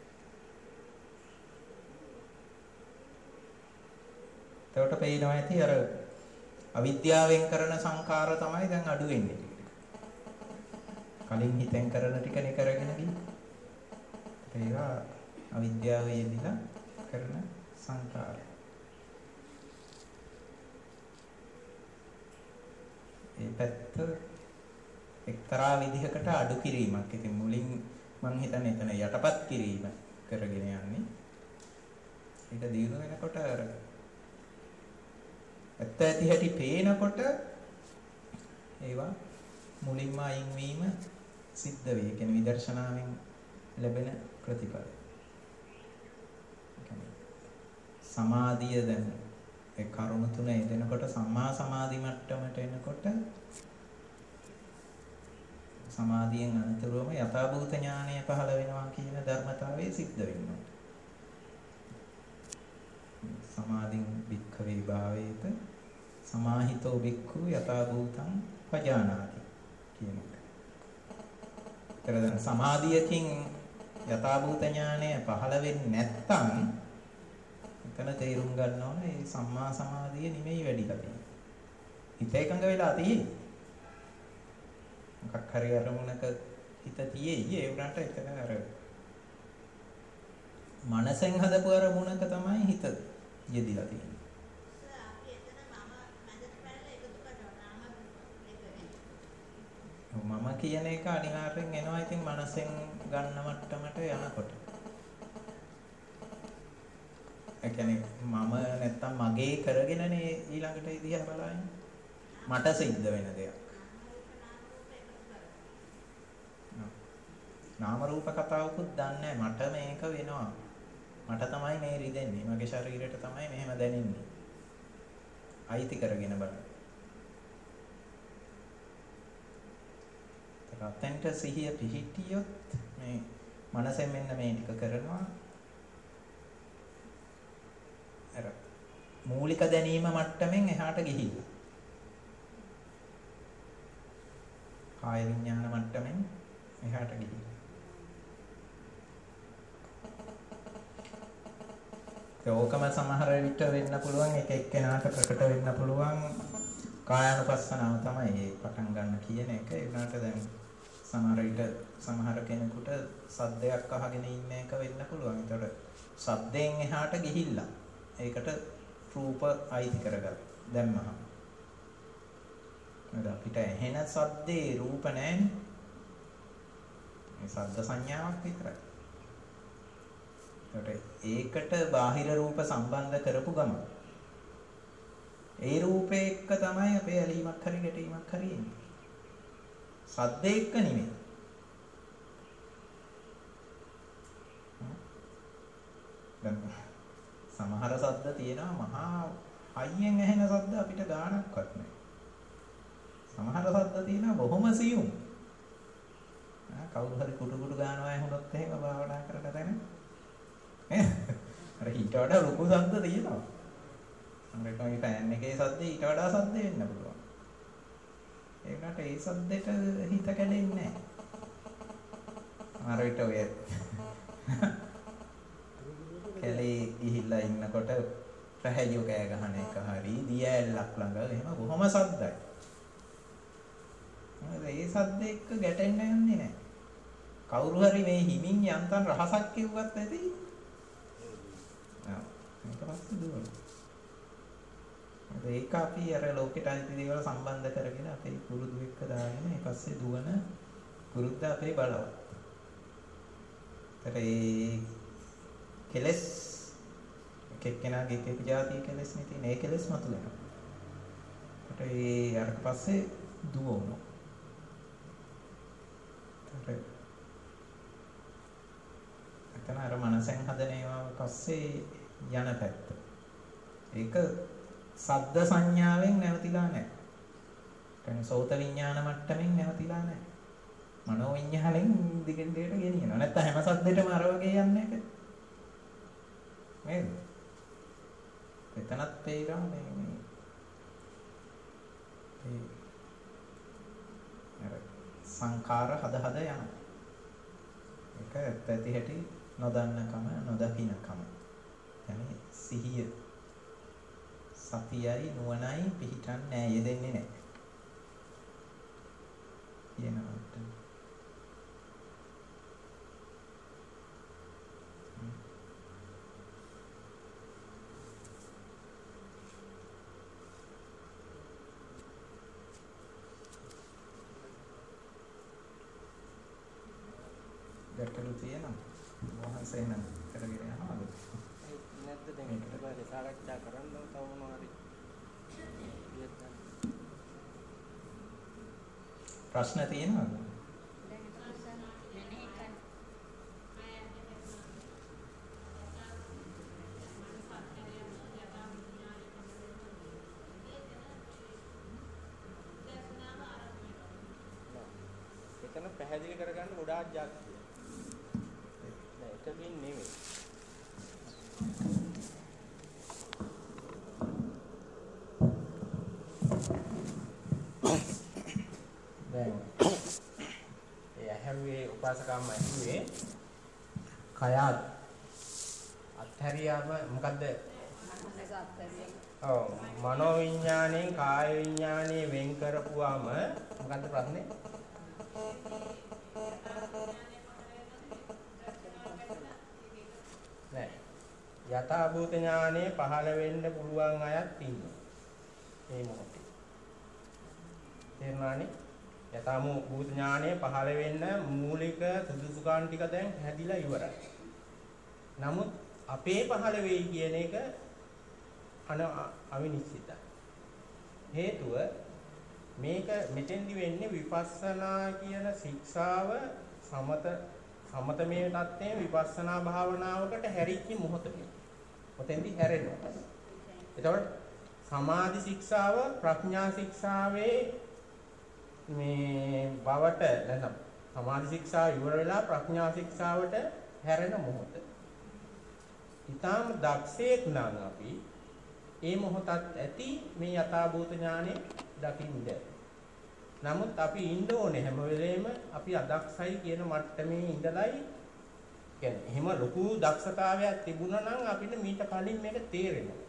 ඒකට පේනවා ඇති අර අවිද්‍යාවෙන් කරන සංකාර තමයි දැන් අඩු වෙන්නේ. කලින් හිතෙන් කරන ටිකනේ කරගෙන ගියේ. ඒවා අවිද්‍යාවේ යෙදিলা කරන සංකාර. ඒ පැත්ත එක්තරා විදිහකට අඩු කිරීමක්. ඉතින් මුලින් මං හිතන්නේ එතන යටපත් කිරීම කරගෙන යන්නේ. ඒක දිනු වෙනකොට අර ඇත්ත ඇති හැටි පේනකොට ඒවා මුලින්ම අයින් වීම සිද්ධ වෙයි. ඒ කියන්නේ විදර්ශනාවෙන් ලැබෙන ප්‍රතිඵල. සමාධිය දැන් ඒ කරුණු තුන එදෙනකොට සම්මා සමාධි මට්ටමට එනකොට සමාධියෙන් අනතුරුවම යථාභූත ඥානය පහළ වෙනවා කියන ධර්මතාවය සිද්ධ වෙනවා. සමාධින් භික්ඛවේ භාවේත සමාහිතෝ භික්ඛු යථාභූතං පජානාති කියන එක. ඒතර දැන් සමාධියකින් යථාභූත ඥානය පහළ වෙන්නේ නැත්නම් එතන තේරුම් ගන්න ඕන මේ සම්මා සමාධිය නෙමෙයි වැඩිලා තියෙන්නේ. හිත එකඟ වෙලා තියෙන්නේ. මොකක් හරි අරමුණක හිත තියෙයි ඒ උනට එතන අර මනසෙන් හදපු අරමුණක තමයි හිත යෙදිලා තියෙන්නේ. මම කියන එක අනිවාර්යෙන් එනවා ඉතින් මනසෙන් ගන්න මට්ටමට යනකොට. ඒ කියන්නේ මම නැත්තම් මගේ කරගෙනනේ ඊළඟට ඉදිහා බලන්නේ. මට සිද්ධ වෙන දෙයක්. නාම රූප කතාවකුත් දන්නේ මට මේක වෙනවා. මට තමයි මේ රිදෙන්නේ. මගේ ශරීරයට තමයි මෙහෙම දැනෙන්නේ. අයිති කරගෙන බලන්න. රතෙන්ට සිහිය පිහිටියොත් මේ මනසෙන් මෙන්න මේ ටික කරනවා. අර මූලික දැනීම මට්ටමින් එහාට ගිහිල්ලා. කාය විඥාන මට්ටමින් එහාට ගිහිල්ලා. ඒකම සමහර විට වෙන්න පුළුවන් එක එක්කෙනාට ප්‍රකට වෙන්න පුළුවන් කායानुපස්සනාව තමයි මේ පටන් ගන්න කියන එක. ඒ වුණාට දැන් සමහර විට සමහර කෙනෙකුට සද්දයක් අහගෙන ඉන්න එක වෙන්න පුළුවන්. ඒතකොට සද්දෙන් එහාට ගිහිල්ලා ඒකට රූප අයිති කරගන්න. දැම්මහම නේද අපිට ඇහෙන සද්දේ රූප නැහැනේ. මේ සද්ද සංඥාවක් විතරයි. ඒකට බාහිර රූප සම්බන්ධ කරපු ගමන් ඒ රූපේ එක්ක තමයි අපේ ඇලීමක් හරි ගැටීමක් හරි එන්නේ. සද්ද එක්ක නෙමෙයි. දැන් සමහර සද්ද තියෙනවා මහා හයියෙන් ඇහෙන සද්ද අපිට ගාණක්වත් නැහැ. සමහර සද්ද තියෙනවා බොහොම සියුම්. ආ කවුරු හරි කුඩු කුඩු ගානවා ඇහුනොත් එහෙම භාවනා කරලා දැන අර ඊට වඩා ලොකු ශබ්ද තියෙනවා. අම්රේකගේ ෆෑන් එකේ ශබ්ද ඊට වඩා ශබ්ද වෙන්න පුළුවන්. ඒ වුණාට ඒ ශබ්දෙට හිත කැඩෙන්නේ නැහැ. අර විට ඔය කැලේ ගිහිල්ලා ඉන්නකොට පැහැදියෝ කෑ ගහන එක හරි දියැලක් ළඟ එහෙම බොහොම ශබ්දයි. මොකද ඒ ශබ්ද එක්ක ගැටෙන්න යන්නේ නැහැ. කවුරු හරි මේ හිමින් යන්තම් රහසක් කිව්වත් ඇති. ඒක පස්සේ දුවන. ඒක අපි අර ලෝකෙට අයිති දේවල් සම්බන්ධ කරගෙන අපේ පුරුදු එක්ක දාගෙන ඊට පස්සේ දුවන පුරුද්ද අපේ බලවත්. ඒතර ඒ කෙලස් එක එක්කෙනාගේ එක එක જાතිය කෙලස් නේ තියෙන. ඒ කෙලස් මතු වෙනවා. ඒකට ඒ අර පස්සේ දුවනවා. ඒතර එතන අර මනසෙන් හදන ඒවා පස්සේ යන පැත්ත. ඒක සද්ද සංඥාවෙන් නැවතිලා නැහැ. කියන්නේ සෝත විඥාන මට්ටමින් නැවතිලා නැහැ. මනෝ විඥාණයෙන් දිගින් දිගට ගෙනියනවා. නැත්නම් හැම සද්දෙටම අර වගේ යන්නේ නැහැ. නේද? එතනත් තේරෙනවා මේ මේ ඒ අර සංඛාර හද හද යනවා. ඒක ඇත්ත ඇති හැටි නොදන්නකම නොදකින්නකම. يعني සිහිය සතියයි නුවණයි පිහිටන්නේ නැහැ, යෙදෙන්නේ නැහැ. කියනකට ගැටලු තියෙනවා වහන්සේ නම් කරගෙන යනවාද නැත්ද දැන් ඊට පස්සේ සාකච්ඡා කරන්න තව මොනවා හරි ප්‍රශ්න තියෙනවද එතන පැහැදිලි කරගන්න ගොඩාක් જાති තියෙනවා. නෑ එකකින් නෙමෙයි. දැන් ඒ ඇහැවේ උපාසකම්ම ඇහුවේ කයත් අත්හැරියාම මොකද්ද? මනස අත්හැරියාම. ඔව් මනෝ විඥාණයෙන් කාය විඥාණය වෙන් කරපුවාම මොකද්ද ප්‍රශ්නේ? නෑ යථා භූත ඥානය පහළ වෙන්න පුළුවන් අයත් ඉන්නවා මේ මොහොතේ තේරුණානේ යථා භූත ඥානය පහළ වෙන්න මූලික සුදුසුකම් ටික දැන් හැදිලා ඉවරයි නමුත් අපේ පහළ වෙයි කියන එක අන අවිනිශ්චිතයි හේතුව මේක මෙතෙන්දි වෙන්නේ විපස්සනා කියන ශික්ෂාව සමත සමතමේ தත්ත්වයේ විපස්සනා භාවනාවකට හැරිච්ච මොහොතේ. ඔතෙන්දි හැරෙනවා. එතකොට සමාධි ශික්ෂාව ප්‍රඥා ශික්ෂාවේ මේ බවට නැත්නම් සමාධි ශික්ෂාව ඉවර වෙලා ප්‍රඥා ශික්ෂාවට හැරෙන මොහොත. ඊටාම දක්ෂයෙක් නම් අපි මේ මොහොතත් ඇති මේ යථාභූත ඥානෙ දකින්න. නමුත් අපි ඉන්න ඕනේ හැම වෙලේම අපි අදක්ෂයි කියන මට්ටමේ ඉඳලයි කියන්නේ එහෙම ලොකු දක්ෂතාවයක් තිබුණා නම් අපිට මීට කලින් මේක තේරෙනවා.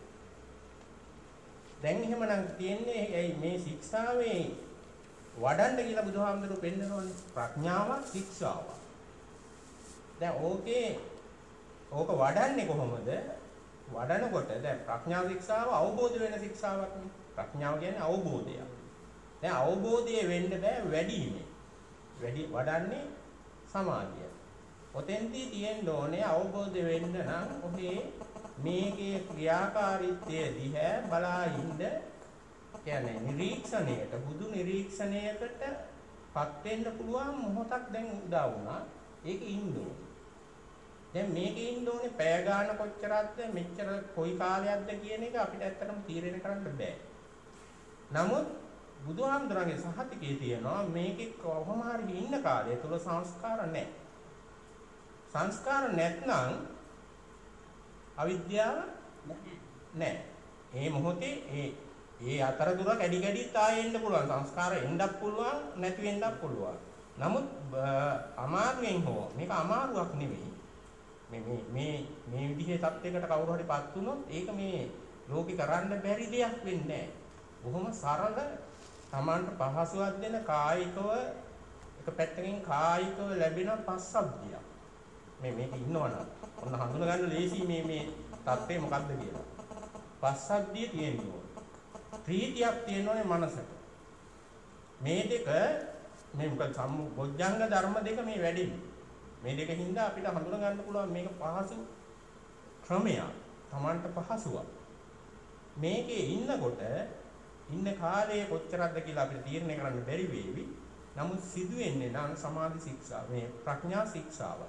දැන් එහෙමනම් තියෙන්නේ ඇයි මේ ශික්ෂාවේ වඩන්න කියලා බුදුහාමුදුරුවෝ පෙන්නනෝනේ ප්‍රඥාවක් ශික්ෂාවක්. දැන් ඕකේ ඕක වඩන්නේ කොහොමද? වඩනකොට දැන් ප්‍රඥා ශික්ෂාව අවබෝධ වෙන ශික්ෂාවක් නේ. ප්‍රඥාව කියන්නේ අවබෝධයක්. දැන් අවබෝධය වෙන්න බෑ වැඩිීමේ. වැඩි වඩන්නේ සමාධිය. ඔතෙන්දී තියෙන්න ඕනේ අවබෝධ වෙන්න නම් ඔහේ මේකේ ක්‍රියාකාරීත්වය දිහා බලා ඉන්න කියන්නේ නිරීක්ෂණයට බුදු නිරීක්ෂණයකට පත් වෙන්න පුළුවන් මොහොතක් දැන් උදා වුණා. ඒක ඉන්න ඕනේ. දැන් මේකේ ඉන්න ඕනේ පැය ගාන කොච්චරක්ද මෙච්චර කොයි කාලයක්ද කියන එක අපිට ඇත්තටම තීරණය කරන්න බෑ. නමුත් බුදුහාමුදුරන්ගේ සහතිකයේ තියෙනවා මේකේ කොහොම හරි ඉන්න කාලය තුල සංස්කාර නැහැ. සංස්කාර නැත්නම් අවිද්‍යාව නැහැ. මේ මොහොතේ ඒ ඒ අතරතුර කැඩි කැඩි තායෙන්න පුළුවන් සංස්කාර එන්නත් පුළුවන් නැති වෙන්නත් පුළුවන්. නමුත් අමාරුවෙන් හෝ මේක අමාරුවක් නෙවෙයි. මේ මේ මේ මේ විදිහේ තත්යකට කවුරු හරි පත් වුණොත් ඒක මේ ලෝකේ කරන්න බැරි දෙයක් වෙන්නේ නැහැ. බොහොම සරල තමන්ට පහසුවක් දෙන කායිකව එක පැත්තකින් කායිකව ලැබෙන පස්සද්ධිය. මේ මේක ඉන්නවනම් ඔන්න හඳුන ගන්න ලේසි මේ මේ தත්ත්වය මොකක්ද කියලා. පස්සද්ධිය තියෙනවා. ප්‍රීතියක් තියෙනෝනේ මනසට. මේ දෙක මේ මොකද සම්බොජ්ජංග ධර්ම දෙක මේ වැඩිනේ. මේ දෙකින් හින්දා අපිට හඳුන ගන්න පුළුවන් මේක පහසු ක්‍රමයක්. තමන්ට පහසුවක්. මේකේ ඉන්නකොට ඉන්න කාලය කොච්චරක්ද කියලා අපිට තීරණය කරන්න බැරි වේවි. නමුත් සිදු වෙන්නේ නම් සමාධි ශික්ෂා මේ ප්‍රඥා ශික්ෂාව.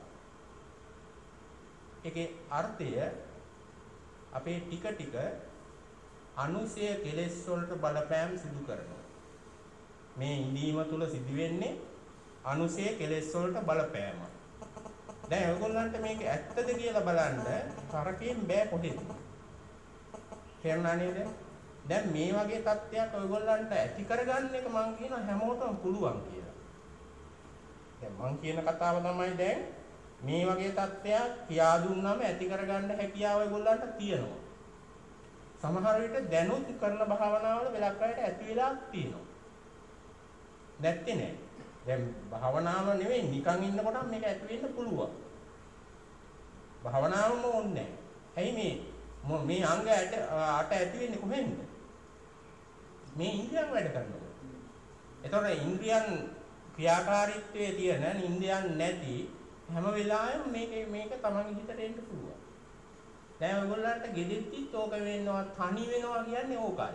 ඒකේ අර්ථය අපේ ටික ටික අනුසය කෙලෙස් වලට බලපෑම් සිදු කරනවා. මේ ඉඳීම තුල සිදු වෙන්නේ අනුසය කෙලෙස් වලට බලපෑම. දැන් ඔයගොල්ලන්ට මේක ඇත්තද කියලා බලන්න කරකෙන් බෑ කොහෙද? තේරුණා නේද? දැන් මේ වගේ තත්ත්වයක් ඔයගොල්ලන්ට ඇති කරගන්න එක මම කියනවා හැමෝටම පුළුවන් කියලා. දැන් මම කියන කතාව තමයි දැන් මේ වගේ තත්ත්වයක් කියා දුන්නාම ඇති කරගන්න හැකියාව ඔයගොල්ලන්ට තියෙනවා. සමහර විට දැනුත් කරන භාවනාවල වෙලක් අයට ඇති වෙලා තියෙනවා. නැත්තේ නෑ. දැන් භාවනාව නෙවෙයි නිකන් ඉන්නකොට මේක ඇති වෙන්න පුළුවන්. භාවනාවම ඕනේ නෑ. ඇයි මේ මේ අංග ඇට අට ඇති වෙන්නේ කොහෙන්ද? මේ ඉන්ද්‍රියන් වැඩ කරනවා. එතකොට ඉන්ද්‍රියන් ක්‍රියාකාරීත්වයේ තියෙන ඉන්ද්‍රියන් නැති හැම වෙලාවෙම මේක මේක තමන්ගේ හිතට එන්න පුළුවන්. දැන් ඔයගොල්ලන්ට ගෙදෙද්දිත් ඕක වෙනවා තනි වෙනවා කියන්නේ ඕකයි.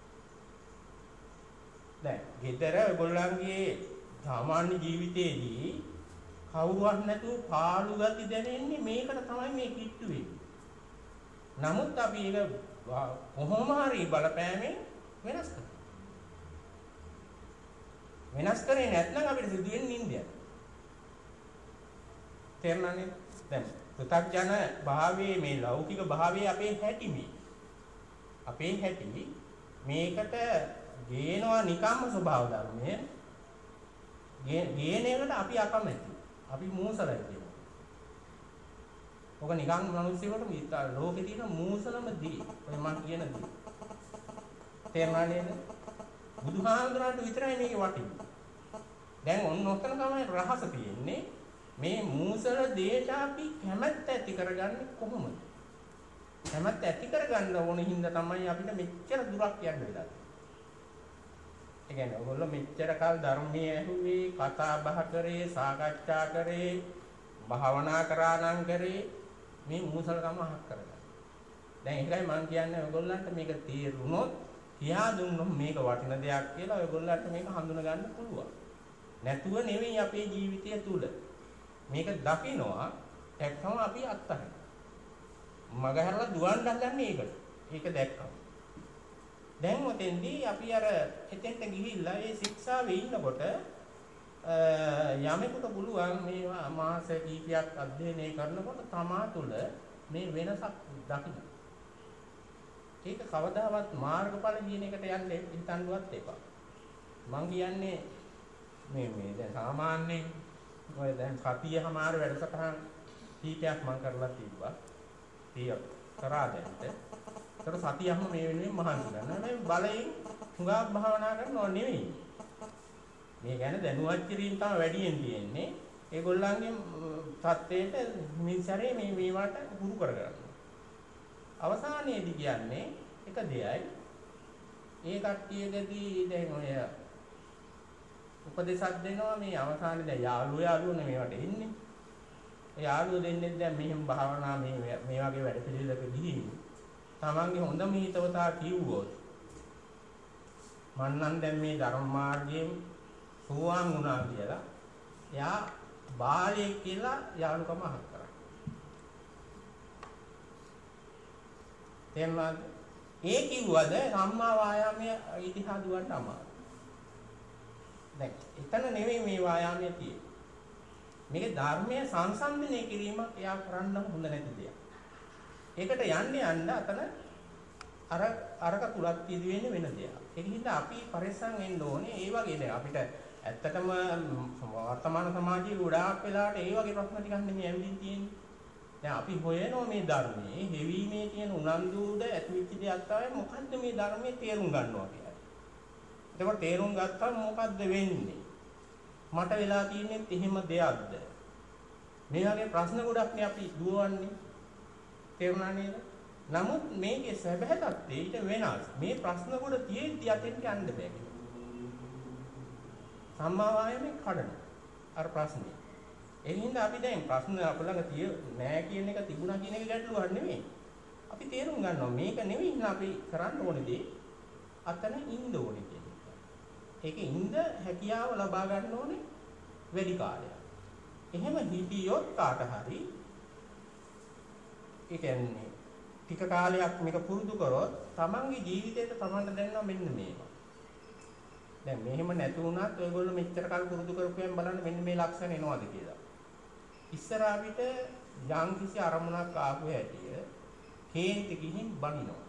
දැන් ගෙදර ඔයගොල්ලන්ගේ සාමාන්‍ය ජීවිතයේදී කවුරුවත් නැතුව පාළු ගති දැනෙන්නේ මේකට තමයි මේ කිට්ටු වෙන්නේ. නමුත් අපි ඒක කොහොම හරි බලපෑමෙන් වෙනස් කරනවා. වෙනස් කරේ නැත්නම් අපිට සිදු වෙන්නේ නින්දයක්. තේරුණානේ? දැන් පෘථග්ජන භාවයේ මේ ලෞකික භාවයේ අපේ හැටි මේ. අපේ හැටි මේකට ගේනවා නිකම්ම ස්වභාව ධර්මය. ගේන එකට අපි අකමැති. අපි මූසලයි කියනවා. ඔක නිකන් මිනිස්සුන්ට මේ ලෝකේ තියෙන මූසලම දී. ඔය මම කියන දේ. තේරුණා නේද? බුදුහාමුදුරන්ට විතරයි මේක වටින්නේ. දැන් ඔන්න ඔතන තමයි රහස තියෙන්නේ. මේ මූසල දේට අපි කැමැත්ත ඇති කරගන්නේ කොහොමද? කැමැත්ත ඇති කරගන්න ඕන හින්දා තමයි අපිට මෙච්චර දුරක් යන්න වෙලා. ඒ කියන්නේ ඔයගොල්ලෝ මෙච්චර කල් ධර්මයේ ඇහුවේ, කතා බහ කරේ, සාකච්ඡා කරේ, භාවනා කරා නම් කරේ මේ මූසලකම අහක් කරගන්න. දැන් ඒකයි මම කියන්නේ ඔයගොල්ලන්ට මේක තේරුණොත්, කියා දුන්නොත් මේක වටින දෙයක් කියලා ඔයගොල්ලන්ට මේක හඳුන ගන්න පුළුවන්. නැතුව නෙවෙයි අපේ ජීවිතය තුල. මේක දකිනවා එක්කම අපි අත්හරිනවා. මගහැරලා දුවන්න හදන්නේ ඒකට. ඒක දැක්කම. දැන් ඔතෙන්දී අපි අර එතෙන්ට ගිහිල්ලා ඒ ශික්ෂාවේ ඉන්නකොට යමෙකුට පුළුවන් මේ මාස කීපයක් අධ්‍යයනය කරනකොට තමා තුළ මේ වෙනසක් දකින්න. ඒක කවදාවත් මාර්ගඵල කියන එකට යන්න හිතන්නවත් එපා. මං කියන්නේ මේ මේ දැන් සාමාන්‍යයෙන් ඔය දැන් සතියමාර වැඩසටහන් කීපයක් මං කරලා තිබ්බා. තිය කරා දැන්ට. ඒතර සතියම මේ වෙනුවෙන් මහන්සි ගන්න. මේ බලයෙන් හුඟක් භාවනා කරනව නෙවෙයි. මේ ගැන දැනුවත් කිරීම තමයි වැඩියෙන් තියෙන්නේ. ඒගොල්ලන්ගේ තත්ත්වයට මිනිසරේ මේ මේවට පුරු කරගන්න. අවසානයේදී කියන්නේ එක දෙයයි. ඒ කට්ටියකදී දැන් ඔය උපදේශක් දෙනවා මේ අවසානයේ දැන් යාළුවෝ යාළුවෝ මේවට එන්නේ. ඒ යාළුවෝ දෙන්නේ දැන් මෙහෙම භාවනා මේ මේ වගේ වැඩ පිළිවෙලක ගිහින් තමන්ගේ හොඳම හිතවතා කිව්වොත් මන්නම් දැන් මේ ධර්ම මාර්ගයෙන් සෝවාන් වුණා කියලා එයා බාලයෙක් කියලා යාළුකම අහක් කරා. තේරුණාද? ඒ කිව්වද සම්මා වායාමයේ ඉතිහාස දුවන්න අමාරුයි. දැන් එතන නෙවෙයි මේ වායාමයේ තියෙන්නේ. මේක ධර්මයේ සංසන්දනය කිරීමක් එයා කරන්න හොඳ නැති දෙයක්. ඒකට යන්නේ යන්න අතන අර අරක තුලක් තියදී වෙන්නේ වෙන දෙයක්. ඒක හින්දා අපි පරිස්සම් වෙන්න ඕනේ. ඒ වගේ දැන් අපිට ඇත්තටම වර්තමාන සමාජයේ ගොඩාක් වෙලාවට ඒ වගේ ප්‍රශ්න ටිකක් නෙමෙයි ඇවිදින් තියෙන්නේ. දැන් අපි හොයනවා මේ ධර්මයේ හෙවීමේ තියෙන උනන්දුද ඇතිවෙච්ච දෙයක් තමයි මොකද්ද මේ ධර්මයේ තේරුම් ගන්නවා කියලා. එතකොට තේරුම් ගත්තම මොකද්ද වෙන්නේ? මට වෙලා තියෙන්නේ එහෙම දෙයක්ද? මේ වගේ ප්‍රශ්න ගොඩක් නේ අපි දුවන්නේ. තේරුණා නේද? නමුත් මේකේ සැබෑ තත්ත්වය ඊට වෙනස්. මේ ප්‍රශ්න කොට තියෙද්දි අතෙන්ට යන්න බෑ. සම්මා වායාමයේ කඩන අර ප්‍රශ්නේ. ඒ හින්දා අපි දැන් ප්‍රශ්න අප ළඟ තිය නෑ කියන එක තිබුණා කියන එක ගැටලුවක් නෙමෙයි. අපි තේරුම් ගන්නවා මේක නෙවෙයි ඉන්න අපි කරන්න ඕනේ දේ. අතන ඉන්න ඕනේ කියන එක. ඒක ඉඳ හැකියාව ලබා ගන්න ඕනේ වැඩි කාලයක්. එහෙම හිටියොත් කාට හරි ඒ කියන්නේ ටික කාලයක් මේක පුරුදු කරොත් තමන්ගේ ජීවිතේට තමන්ට දැනෙනවා මෙන්න මේවා. දැන් මෙහෙම නැතු වුණත් ඔයගොල්ලෝ මෙච්චර කල් පුරුදු කරපුවෙන් බලන්න මෙන්න මේ ලක්ෂණ එනවාද කියලා. ඉස්සර අපිට යම් කිසි අරමුණක් ආපු හැටිය කේන්ති ගිහින් බනිනවා.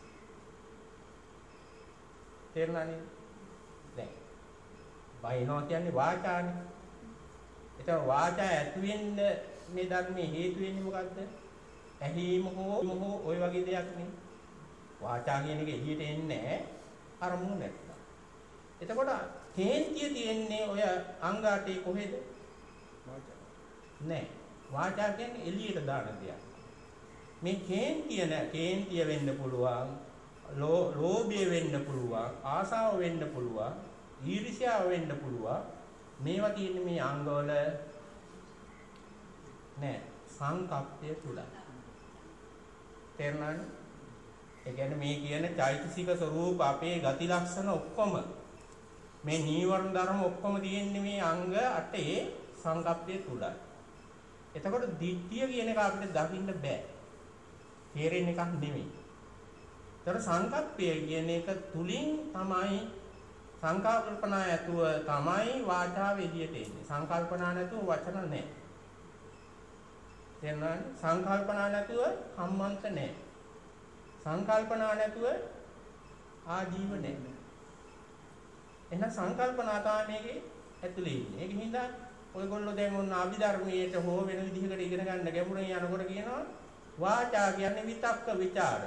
තේරුණානේ? දැන් බනිනවා කියන්නේ වාචානේ. ඒතර වාචා ඇති වෙන්න මේ ධර්මයේ හේතු වෙන්නේ මොකද්ද? ඇහිම හෝ මොහො ඔය වගේ දෙයක් නේ. වාචා කියන එක එළියට එන්නේ නැහැ අරමුණු නැත්නම්. එතකොට කේන්තිය තියෙන්නේ ඔය අංගාටේ කොහෙද? වාචා. නෑ. වාචා කියන්නේ එළියට දාන දෙයක්. මේ කේන්තිය නෑ. කේන්තිය වෙන්න පුළුවන්, ලෝභය වෙන්න පුළුවන්, ආසාව වෙන්න පුළුවන්, ඊර්ෂ්‍යාව වෙන්න පුළුවන්. මේවා තියෙන්නේ මේ අංගවල නෑ සංකප්පය තුල. තේරුණාද? ඒ කියන්නේ මේ කියන චෛතසික ස්වરૂප අපේ ගති ලක්ෂණ ඔක්කොම මේ නීවරණ ධර්ම ඔක්කොම තියෙන්නේ මේ අංග අටේ සංකප්පය තුලයි. එතකොට දිට්ඨිය කියන එක අපිට දකින්න බෑ. තේරෙන එකක් නෙමෙයි. ඒතර සංකප්පය කියන එක තුලින් තමයි සංකල්පනා ඇතුව තමයි වාචාව එළියට එන්නේ. සංකල්පනා නැතුව වචන නැහැ. තේරුණාද? සංකල්පනා නැතුව කම්මන්ත නැහැ. සංකල්පනා නැතුව ආජීව නැහැ. එහෙනම් සංකල්පනා තාමේගේ ඇතුලේ ඉන්නේ. ඒක හින්දා ඔයගොල්ලෝ දැන් ඔන්න අභිධර්මයේට හෝ වෙන විදිහකට ඉගෙන ගන්න ගැඹුරින් යනකොට කියනවා වාචා කියන්නේ විතක්ක ਵਿਚාර.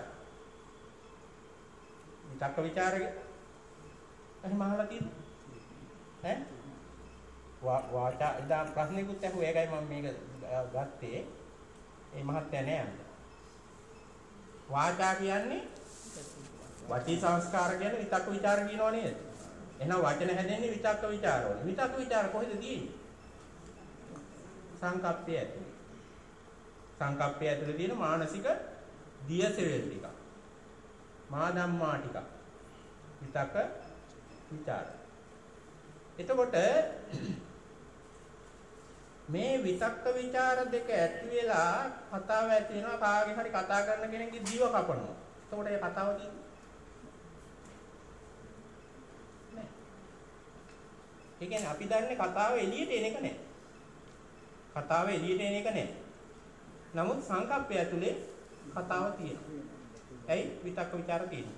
විතක්ක ਵਿਚාර එහෙම අහලා තියෙන්නේ ඈ වාචා ඉදා ප්‍රශ්නෙකුත් අහුව ඒකයි මම මේක ගත්තේ. ඒ මහත්ය නෑ අන්න. වාචා කියන්නේ වචී සංස්කාර කියන්නේ විතක්ක ਵਿਚාර කියනවා නේද? එහෙනම් වචන හැදෙන්නේ විතක්ක ਵਿਚාර වල. විතක්ක ਵਿਚාර කොහෙද තියෙන්නේ? සංකප්පය ඇතුලේ. සංකප්පය ඇතුලේ තියෙන මානසික දියසෙවල් ටික. මා ධම්මා ටික. විතක්ක විචාර. එතකොට මේ විතක්ක විචාර දෙක ඇති වෙලා කතාව ඇති වෙනවා කාගේ හරි කතා කරන කෙනෙක්ගේ දිව කපනවා. එතකොට ඒ කතාව තියෙන්නේ නෑ. ඒ කියන්නේ අපි දන්නේ කතාව එළියට එන එක නෑ. කතාව එළියට එන එක නෑ. නමුත් සංකප්පය ඇතුලේ කතාව තියෙනවා. ඇයි විතක්ක ਵਿਚාර තියෙන්නේ?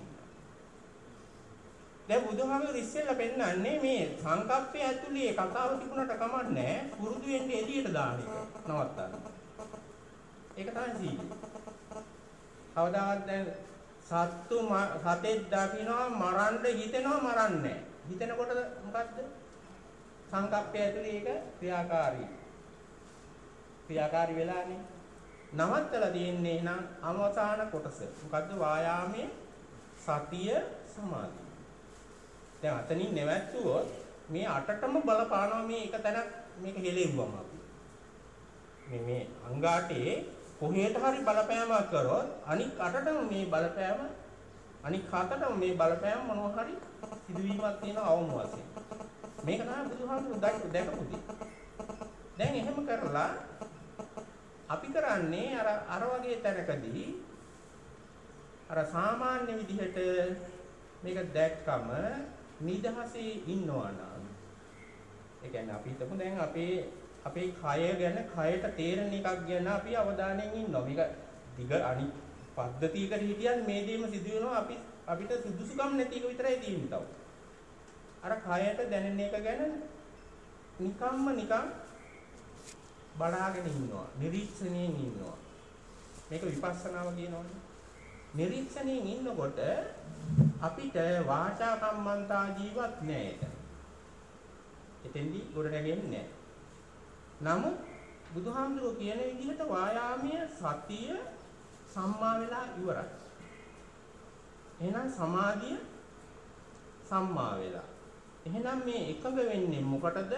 දැන් බුදුහාමුදුරු ඉස්සෙල්ලා පෙන්නන්නේ මේ සංකප්පය ඇතුලේ කතාව තිබුණට කමන්නේ පුරුදු වෙන්න එළියට දාන එක නවත්තන්න. ඒක තමයි සීලය. කවදාවත් දැන් සත්තු සතෙක් දකින්නවා මරන්න හිතෙනවා මරන්නේ. හිතෙනකොට මොකද්ද? සංකප්පය ඇතුලේ ඒක ක්‍රියාකාරී. ක්‍රියාකාරී වෙලානේ. නවත්තලා තියෙන්නේ නම් අවසාන කොටස. මොකද්ද? වායාමයේ සතිය සමාධිය. දැන් අතනින් නැවැත්තුවොත් මේ අටටම බලපානවා මේ එක තැනක් මේක හෙලෙව්වම අපි. මේ මේ අංගාටේ කොහේට හරි බලපෑමක් කරොත් අනික් අටටම මේ බලපෑම අනික් හතටම මේ බලපෑම මොනවා හරි සිදුවීමක් තියෙන අවම වශයෙන්. මේක තමයි බුදුහාමුදුරු දැකපු දේ. දැන් එහෙම කරලා අපි කරන්නේ අර අර වගේ තැනකදී අර සාමාන්‍ය විදිහට මේක දැක්කම නිදහසේ ඉන්නවා නම් ඒ කියන්නේ අපි හිතමු දැන් අපේ අපේ කය ගැන කයට තේරෙන එකක් ගැන අපි අවධානයෙන් ඉන්නවා. මේක දිග අනිත් පද්ධතියකට හිටියන් මේ දෙයම සිදු වෙනවා අපි අපිට සුදුසුකම් නැති එක විතරයි තියෙන්නේ තව. අර කයට දැනෙන එක ගැන නිකම්ම නිකම් බලාගෙන ඉන්නවා. නිරීක්ෂණයෙන් ඉන්නවා. මේක විපස්සනාව කියනවනේ. නිරීක්ෂණයෙන් ඉන්නකොට අපිට වාචා කම්මන්තා ජීවත් නෑ ඒක. එතෙන්දී ගොඩ නැගෙන්නේ නෑ. නමුත් බුදුහාමුදුරුවෝ කියන විදිහට වායාමයේ සතිය සම්මා වෙලා ඉවරයි. එහෙනම් සමාධිය සම්මා වෙලා. එහෙනම් මේ එකඟ වෙන්නේ මොකටද?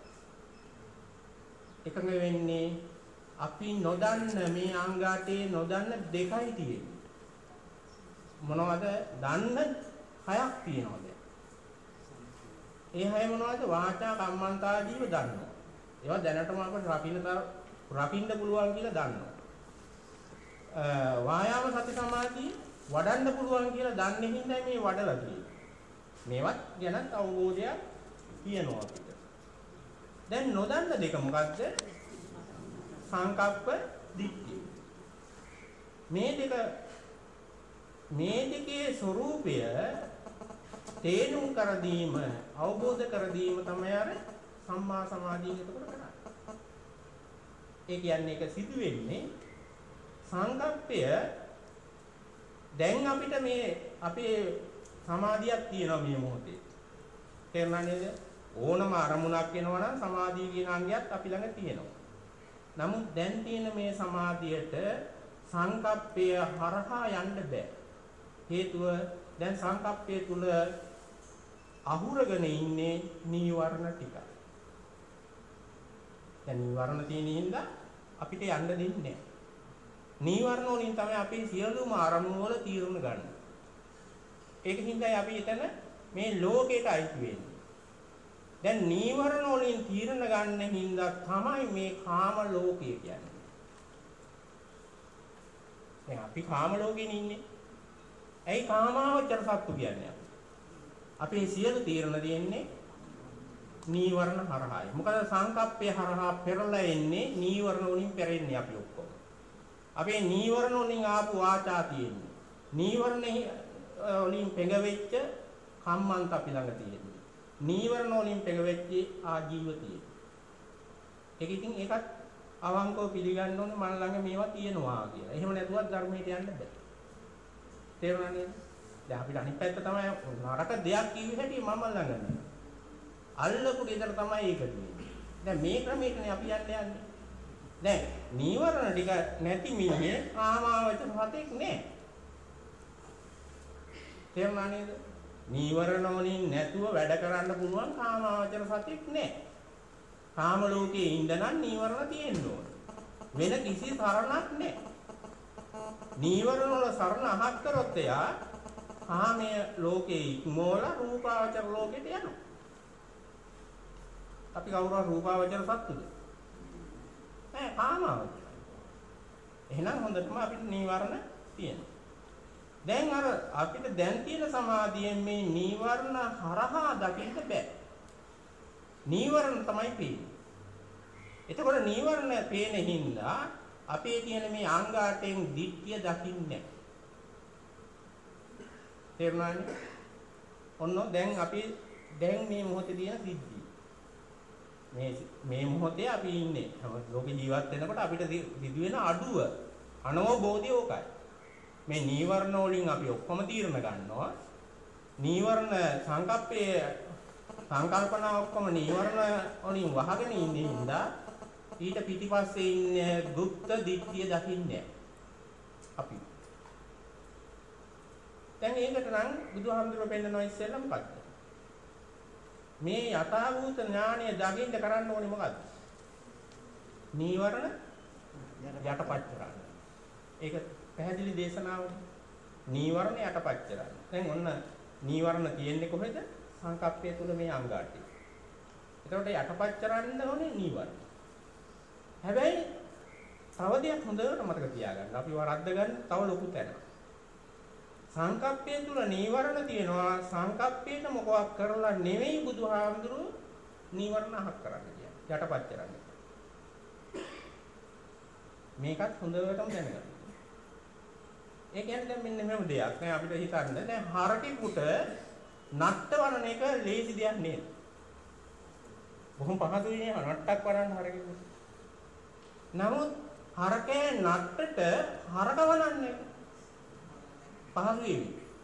එකඟ වෙන්නේ අපි නොදන්න මේ අංගාටේ නොදන්න දෙකයි තියෙන්නේ. මොනවද? දන්න හයක් තියෙනවා දැන්. ඒ හය මොනවද? වාචා කම්මන්තා ජීව දන්නවා. ඒවා දැනටම අපිට රකින්න රකින්න පුළුවන් කියලා දන්නවා. වායාම සති සමාධිය වඩන්න පුළුවන් කියලා දන්නේ හින්දා මේ වඩලා තියෙන්නේ. මේවත් ගැන අවබෝධයක් තියෙනවා අපිට. දැන් නොදන්න දෙක මොකක්ද? සංකප්ප දිට්ඨි. මේ දෙක මේ දෙකේ ස්වરૂපය තේරුම් කර දීම අවබෝධ කර දීම තමයි අර සම්මා සමාධිය එතකොට කරන්නේ. ඒ කියන්නේ ඒක සිදු වෙන්නේ සංකප්පය දැන් අපිට මේ අපේ සමාධියක් තියෙනවා මේ මොහොතේ. තේරුණා නේද? ඕනම අරමුණක් වෙනවා නම් සමාධිය කියන අංගයත් අපි ළඟ තියෙනවා. නමුත් දැන් තියෙන මේ සමාධියට සංකප්පය හරහා යන්න බෑ. හේතුව දැන් සංකප්පය තුල අහුරගෙන ඉන්නේ නීවරණ ටික. දැන් නීවරණ තියෙන හින්දා අපිට යන්න දෙන්නේ නැහැ. නීවරණ වලින් තමයි අපි සියලුම අරමුණු වල තීරණ ගන්න. ඒකින්දයි අපි එතන මේ ලෝකයට අයිති වෙන්නේ. දැන් නීවරණ වලින් තීරණ ගන්න හින්දා තමයි මේ කාම ලෝකය කියන්නේ. දැන් අපි කාම ලෝකෙින් ඉන්නේ. ඇයි කාමාවචර සත්තු කියන්නේ අපි? අපේ සියලු තීරණ දෙන්නේ නීවරණ හරහායි. මොකද සංකප්පය හරහා පෙරලා එන්නේ නීවරණ වලින් පෙරෙන්නේ අපි ඔක්කොම. අපේ නීවරණ වලින් ආපු වාචා තියෙන්නේ. නීවරණ වලින් පෙඟවෙච්ච කම්මන්ත අපි ළඟ තියෙන්නේ. නීවරණ වලින් පෙඟවෙච්ච ආජීව තියෙන්නේ. ඒක ඉතින් ඒකත් අවංකව පිළිගන්න ඕනේ මන ළඟ මේවා තියෙනවා කියලා. එහෙම නැතුවත් ධර්මයට යන්න බෑ. තේරුණා නේද? දැන් අපිට අනිත් පැත්ත තමයි නරක දෙයක් කිව්ව හැටි මම ළඟ නෑ. අල්ලපු ගෙදර තමයි ඒක තියෙන්නේ. දැන් මේ ක්‍රමයකනේ අපි යන්න යන්නේ. දැන් නීවරණ ටික නැති මිනිහේ කාමාවචර හතෙක් නෑ. තේරුණා නේද? නීවරණ වලින් නැතුව වැඩ කරන්න පුළුවන් කාමාවචර සතෙක් නෑ. කාම ලෝකයේ ඉඳ නම් නීවරණ තියෙන්න ඕන. වෙන කිසි සරණක් නෑ. නීවරණ වල සරණ අහක් කරොත් එයා කාමයේ ලෝකේ ඉක්මෝලා රූපාවචර ලෝකෙට යනවා. අපි කවුරුහරි රූපාවචර සත්තුද? නෑ කාමාවචර. එහෙනම් හොඳටම අපිට නීවරණ තියෙනවා. දැන් අර අපිට දැන් තියෙන සමාධියෙන් මේ නීවරණ හරහා දකින්න බෑ. නීවරණ තමයි පේන්නේ. එතකොට නීවරණ පේන හින්දා අපේ තියෙන මේ අංගාටෙන් දිට්ඨිය දකින්නේ නැහැ. තේරුණානේ? ඔන්න දැන් අපි දැන් මේ මොහොතේ තියෙන සිද්ධිය. මේ මේ මොහොතේ අපි ඉන්නේ. ලෝක ජීවත් වෙනකොට අපිට සිදුවෙන අඩුව අනවබෝධය ඕකයි. මේ නීවරණ වලින් අපි ඔක්කොම තීරණ ගන්නවා. නීවරණ සංකප්පයේ සංකල්පනා ඔක්කොම නීවරණ වලින් වහගෙන ඉන්නේ හින්දා ඊට පිටිපස්සේ ඉන්නේ ගුප්ත දිට්ඨිය දකින්නේ අපි. දැන් ඒකට නම් බුදුහාමුදුරුවෝ පෙන්නනවා ඉස්සෙල්ලා මොකක්ද? මේ යථාභූත ඥානය දකින්න කරන්න ඕනේ මොකද්ද? නීවරණ යටපත් කරන්න. ඒක පැහැදිලි දේශනාවනේ. නීවරණ යටපත් කරන්න. දැන් ඔන්න නීවරණ තියෙන්නේ කොහෙද? සංකප්පය තුල මේ අංගාටි. එතකොට යටපත් කරන්න ඕනේ නීවරණ. හැබැයි තව දෙයක් හොඳට මතක තියාගන්න. අපි වරද්ද ගන්න තව ලොකු තැනක්. සංකප්පය තුල නීවරණ තියෙනවා. සංකප්පයට මොකක් කරලා නෙවෙයි බුදුහාමුදුරුවෝ නීවරණ අහක් කරන්න කියන්නේ. යටපත් කරන්න. මේකත් හොඳටම දැනගන්න. ඒ කියන්නේ දැන් මෙන්න මෙහෙම දෙයක් නේ අපිට හිතන්න. දැන් හරකෙකුට නට්ටවරණ එක ලේසි දෙයක් නේද? බොහොම පහසුයි නේ නට්ටක් වරන්න හරකෙකුට. නමුත් හරකේ නට්ටට හරක වරන්නේ පහසුයි.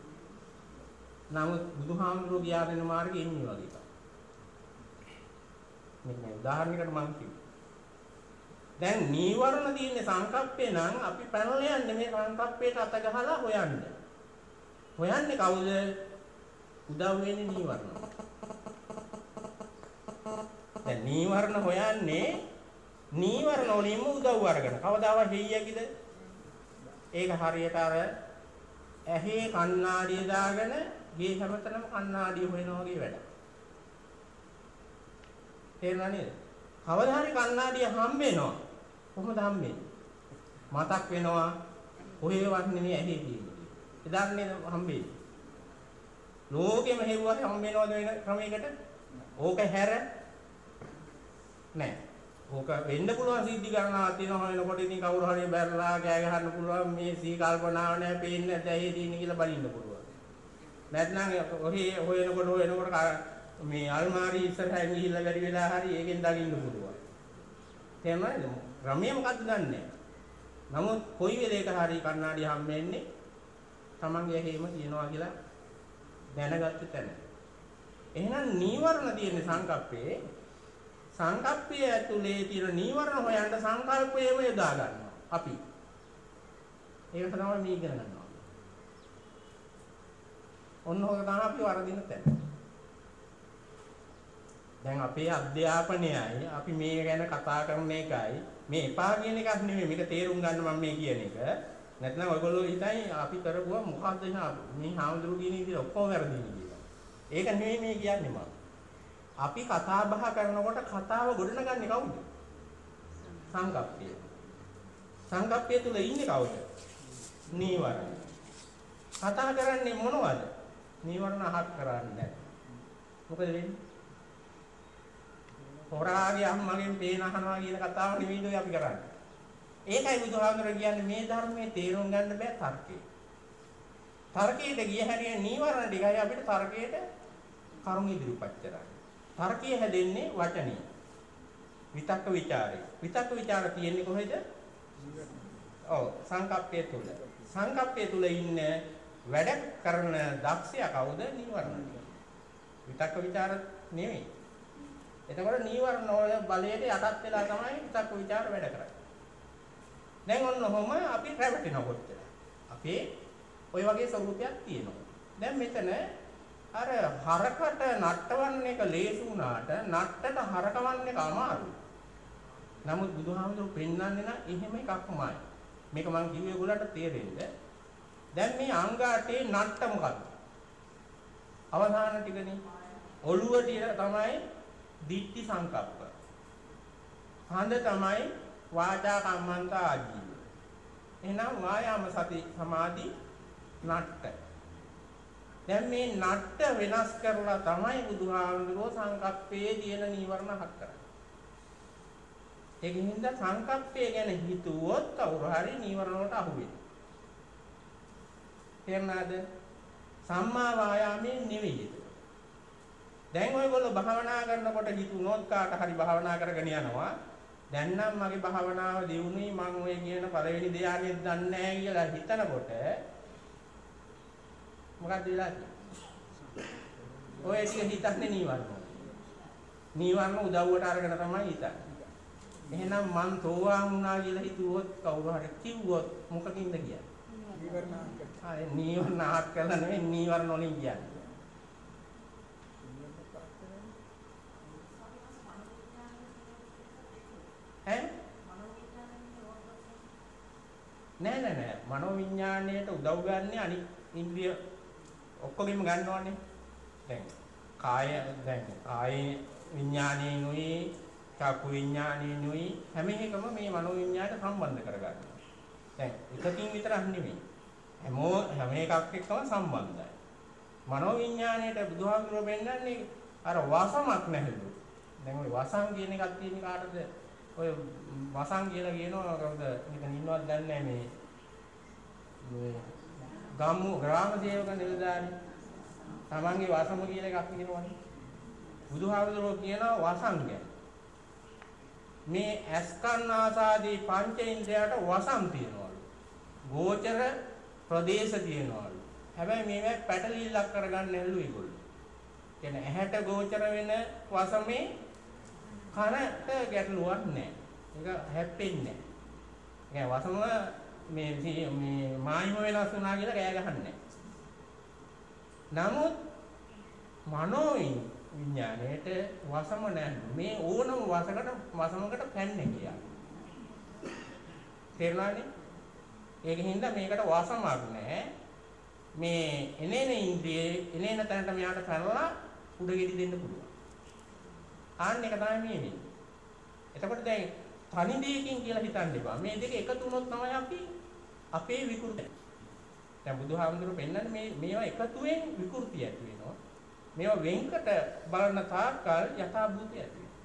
නමුත් බුදුහාමුදුරුවෝ ගියා දෙන මාර්ගේ ඉන්නේ වගේ තමයි. මෙන්න උදාහරණයකට මම කිව්වා. දැන් නීවරණ තියෙන්නේ සංකප්පේ නම් අපි පැනලා යන්නේ මේ සංකප්පේට අත ගහලා හොයන්න. හොයන්නේ කවුද? උදව් වෙන්නේ නීවරණ. දැන් නීවරණ හොයන්නේ නීවරණ වලින්ම උදව් අරගෙන. කවදාවත් හේයියකිද? ඒක හරියට අර ඇහි කණ්ණාඩිය දාගෙන ගේ හැමතැනම කණ්ණාඩිය හොයනවා වගේ වැඩ. තේරුණා නේද? කවදා හරි කණ්ණාඩිය හම්බ වෙනවා. කොහොමද හම්බෙන්නේ? මතක් වෙනවා කොහේවත් නෙමෙයි ඇහි තියෙන්නේ. එදාට නේද හම්බෙන්නේ. ලෝකෙම හෙව්වා හම්බ වෙනවද වෙන ක්‍රමයකට? ඕක හැර නෑ. ඕක වෙන්න පුළුවන් සිද්ධි ගණනාවක් තියෙනවා වෙනකොට ඉතින් කවුරු හරි බැලලා කෑ ගහන්න පුළුවන් මේ සී කල්පනාව නෑ පේන්නේ නැද්ද ඇහි තියෙන්නේ කියලා බලන්න පුළුවන්. නැත්නම් ඔහේ හොයනකොට හොයනකොට මේ අල්මාරි ඉස්සරහින් ගිහිල්ලා වැඩි වෙලා හරි ඒකෙන් දකින්න පුළුවන්. තේරුණාද? රමයේ මොකද්ද දන්නේ නැහැ. නමුත් කොයි වෙලේක හරි කණ්ණාඩිය හම්බෙන්නේ Tamange හේම තියනවා කියලා දැනගත්ත තැන. එහෙනම් නීවරණ තියෙන සංකප්පේ සංකප්පය ඇතුලේ තියෙන නීවරණ හොයන්න සංකල්පයම යොදා ගන්නවා අපි. ඒක තමයි මේ ඉගෙන ගන්නවා. ඔන්න ඔක තමයි අපි වරදින තැන. දැන් අපේ අධ්‍යාපනයයි අපි මේ ගැන කතා කරන එකයි මේ එපා කියන එකක් නෙමෙයි මේක තේරුම් ගන්න මම මේ කියන එක. නැත්නම් ඔයගොල්ලෝ හිතයි අපි කරපුවා මොකද්ද මේ හාමුදුරු කියන විදිහට ඔක්කොම වැරදිනේ කියලා. ඒක නෙමෙයි මේ කියන්නේ මම. අපි කතා බහ කරනකොට කතාව ගොඩනගන්නේ කවුද? සංකප්පය. සංකප්පය තුල ඉන්නේ කවුද? නීවරණ. කතා කරන්නේ මොනවද? නීවරණ අහක් කරන්නේ. මොකද වෙන්නේ? හොරාගේ අම්මගෙන් පේන අහනවා කියන කතාව නෙවෙයි අපි කරන්නේ. ඒකයි බුදුහාමුදුරුවෝ කියන්නේ මේ ධර්මයේ තේරුම් ගන්න බෑ තර්කේ. තර්කයට ගිය හැටිය නීවරණ ටිකයි අපිට තර්කයට කරුණු ඉදිරිපත් කරන්නේ. තර්කය හැදෙන්නේ වචනේ. විතක්ක ਵਿਚාරේ. විතක්ක ਵਿਚාර තියෙන්නේ කොහෙද? ඔව් සංකප්පය තුල. සංකප්පය තුල ඉන්න වැඩ කරන දක්ෂයා කවුද? නීවරණ. විතක්ක ਵਿਚාර නෙවෙයි. එතකොට නීවරණ වල බලයට යටත් වෙලා තමයි විතක්ක ਵਿਚාර වැඩ කරන්නේ. දැන් ඔන්න ඔහොම අපි රැවටෙනකොට අපේ ওই වගේ ස්වරූපයක් තියෙනවා. දැන් මෙතන අර හරකට නට්ටවන්න එක ලේසි වුණාට නට්ටට හරකවන්න එක අමාරුයි. නමුත් බුදුහාමුදුරුවෝ පෙන්වන්නේ නම් එහෙම එකක්මයි. මේක මම කිව්වේ ඒගොල්ලන්ට තේරෙන්න. දැන් මේ අංගාටේ නට්ට මොකක්ද? අවධාන ටිකනේ. ඔළුව ටික තමයි දිට්ඨි සංකප්ප. හඳ තමයි වාචා කම්මන්ත ආජීව. එහෙනම් වායාම සති සමාධි නට්ට. දැන් මේ නට්ට වෙනස් කරලා තමයි බුදුහාමුදුරුවෝ සංකප්පයේ තියෙන නීවරණ හත් කරන්නේ. ඒකින් හින්දා සංකප්පය ගැන හිතුවොත් කවුරු හරි නීවරණ වලට අහු වෙනවා. තේරුණාද? සම්මා වායාමයේ නෙවෙයි ඒක. දැන් ඔයගොල්ලෝ භාවනා කරනකොට හිතුනොත් කාට හරි භාවනා කරගෙන යනවා. දැන් නම් මගේ භාවනාව දියුණුයි මම ඔය කියන පළවෙනි ධ්‍යානෙත් දන්නේ නැහැ කියලා හිතනකොට මොකක්ද වෙලා තියෙන්නේ? ඔය ටික හිතන්නේ නීවරණ. නීවරණ උදව්වට අරගෙන තමයි හිතන්නේ. එහෙනම් මං තෝවාන් වුණා කියලා හිතුවොත් කවුරු හරි කිව්වොත් මොකකින්ද කියන්නේ? නීවරණ ආහත්. ආ නීවරණ ආහත් කරලා නෙවෙයි නීවරණ වලින් කියන්නේ. ඈ? නෑ නෑ නෑ මනෝවිඤ්ඤාණයට උදව් ගන්න අනිත් ඉන්ද්‍රිය ඔක්කොගෙම ගන්නවනේ. දැන් කාය දැන් කායේ විඥානේනුයි චක්කු විඥානේනුයි හැම එකම මේ මනෝවිඤ්ඤාණයට සම්බන්ධ කරගන්නවා. දැන් එකකින් විතරක් නෙමෙයි. හැමෝ හැම එකක් එක්කම සම්බන්ධයි. මනෝවිඤ්ඤාණයට බුදුහාමුදුරුවෝ පෙන්නන්නේ අර වාසමක් නැහැලු. දැන් ওই වසං කියන එකක් තියෙන කාටද? ඔය වසං කියලා කියනවා කවුද? මෙතන ඉන්නවද දන්නේ නැහැ මේ මේ ගම්මු ග්‍රාම සේවක නිලධාරී. තමන්ගේ වසම කියලා එකක් කියනවනේ. බුදුහාමුදුරුවෝ කියනවා වසං ගැන. මේ ඇස්කන් ආසාදී පංචේන්ද්‍රයට වසම් තියනවලු. ගෝචර ප්‍රදේශ තියනවලු. හැබැයි මේවා පැටලිල්ලක් කරගන්න නැල්ලු ඒගොල්ලෝ. කියන්නේ ඇහැට ගෝචර වෙන වසමේ කනට ගැටලුවක් නැහැ. ඒක හැප්පෙන්නේ නැහැ. ඒ වසම මේ මේ මායිම වෙනස් වුණා කියලා කෑ ගහන්නේ නැහැ. නමුත් මනෝ විඥාණයට වසම නැහැ. මේ ඕනම වසකට වසමකට පැන්නේ කියලා. තේරුණානේ? ඒකින් හින්දා මේකට වසමක් නැහැ. මේ එනේන ඉන්ද්‍රියේ එනේන තැනට මෙයාට කරලා උඩගෙඩි දෙන්න පුළුවන්. ආන්න එක තමයි මේ වෙන්නේ. එතකොට දැන් තනි දෙයකින් කියලා හිතන්න එපා. මේ දෙක එකතු වුණොත් තමයි අපි අපේ විකෘති. දැන් බුදුහාමුදුරුවෝ පෙන්නන්නේ මේ මේවා එකතුවෙන් විකෘතිය ඇති වෙනවා. මේවා වෙන්කට බලන තාක්කල් යථා භූතය ඇති වෙනවා.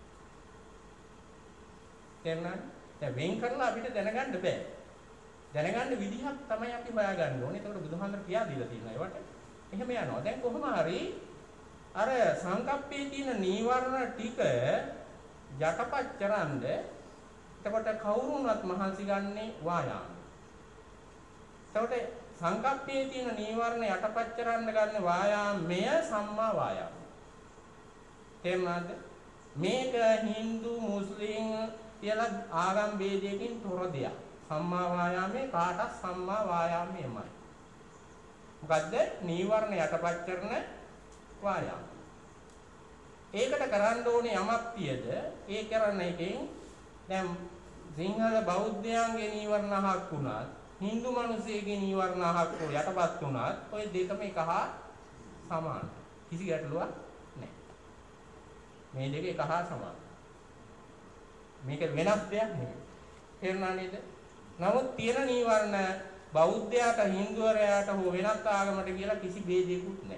තේරුණාද? දැන් වෙන් කරලා අපිට දැනගන්න බෑ. දැනගන්න විදිහක් තමයි අපි හොයාගන්න ඕනේ. ඒකට බුදුහාමුදුරුවෝ කියා දීලා තියෙනවා ඒවට. එහෙම යනවා. දැන් කොහොම හරි අර සංකප්පයේ තියෙන නීවරණ ටික යටපත් කරන්ද එතකොට කවුරුන්වත් මහන්සි ගන්නේ වායාම. එතකොට සංකප්පයේ තියෙන නීවරණ යටපත් කරන්න ගන්න වායාමය සම්මා වායාම. තේරුණාද? මේක Hindu මුස්ලිම් කියලා ආගම් ભેදයකින් තොර දෙයක්. සම්මා වායාමයේ කාටත් සම්මා වායාමයමයි. මොකද්ද? නීවරණ යටපත් කරන වායාම. ඒකට කරන්න ඕනේ යමක් තියද ඒ කරන එකෙන් දැන් සිංහල බෞද්ධයන්ගේ නීවරණ අහක් වුණත් Hindu මිනිස්සුගේ නීවරණ අහක් යටපත් වුණත් ඔය දෙකම එක හා සමානයි. කිසි ගැටලුවක් නැහැ. මේ දෙක එක හා සමානයි. මේක වෙනස් දෙයක් නෙවෙයි. තේරුණා නේද? නමුත් තියෙන නීවරණ බෞද්ධයාට හින්දුවරයාට හෝ වෙනත් ආගමකට කියලා කිසි ભેදයක්වත් නැහැ.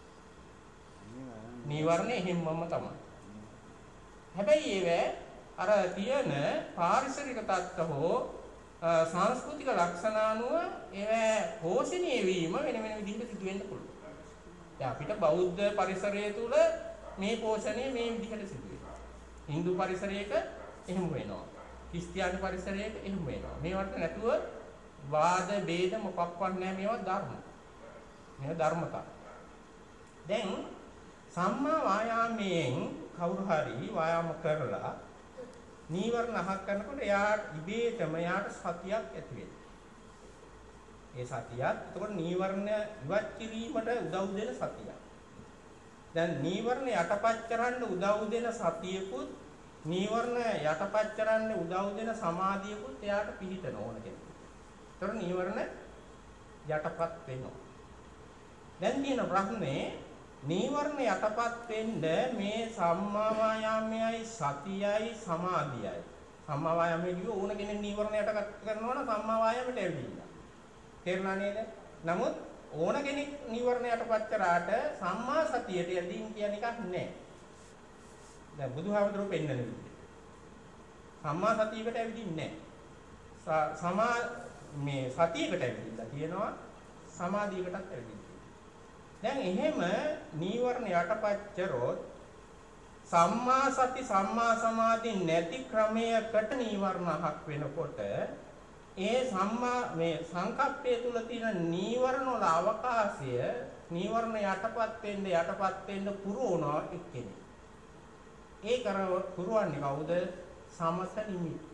නීවරණ එහෙම්මම තමයි. හැබැයි ඒවැ අර තියෙන පාරිසරික තත්ත්ව හෝ සංස්කෘතික ලක්ෂණ අනුව ඒවැ පෝෂණය වීම වෙන වෙන විදිහට සිදු වෙන්න පුළුවන්. දැන් අපිට බෞද්ධ පරිසරය තුල මේ පෝෂණය මේ විදිහට සිදු වෙනවා. Hindu පරිසරයක එහෙම වෙනවා. ක්‍රිස්තියානි පරිසරයක එහෙම වෙනවා. මේවට නැතුව වාද ભેද මොකක්වත් නැහැ. මේවා ධර්ම. මේවා ධර්මතා. දැන් සම්මා වායාමයෙන් කවුරු හරි වායාම කරලා නීවරණ අහක් කරනකොට එයා ඉබේටම එයාට සතියක් ඇති වෙනවා. ඒ සතියත් එතකොට නීවරණ ඉවත් කිරීමට උදව් දෙන සතියක්. දැන් නීවරණ යටපත් කරන්න උදව් දෙන සතියකුත් නීවරණ යටපත් කරන්න උදව් දෙන සමාධියකුත් එයාට පිහිටන ඕන කෙනෙක්. ඒතර නීවරණ යටපත් වෙනවා. දැන් තියෙන ප්‍රශ්නේ නීවරණ යටපත් වෙන්න මේ සම්මා වායාමයයි සතියයි සමාධියයි. සම්මා වායාමයේ කිව්ව ඕන කෙනෙක් නීවරණ යටපත් කරනවා නම් සම්මා වායාමයට ඇවිල්ලා. තේරුණා නේද? නමුත් ඕන කෙනෙක් නීවරණ යටපත් කරාට සම්මා සතියට යදින් කියන එකක් නැහැ. දැන් බුදුහාමුදුරුවෝ පෙන්නන විදිහට. සම්මා සතියකට ඇවිදින්නේ නැහැ. සමා මේ සතියකට ඇවිදින්න තියෙනවා සමාධියකටත් ඇවිදින්න. දැන් එහෙම නීවරණ යටපත් කරොත් සම්මා සති සම්මා සමාධි නැති ක්‍රමයකට නීවරණ අහක් වෙනකොට ඒ සම්මා මේ සංකප්පය තුල තියෙන නීවරණ වල අවකාශය නීවරණ යටපත් වෙන්න යටපත් වෙන්න පුරවනවා එක්කෙනෙක්. ඒ කරව පුරවන්නේ කවුද? සමත නිමිත්ත.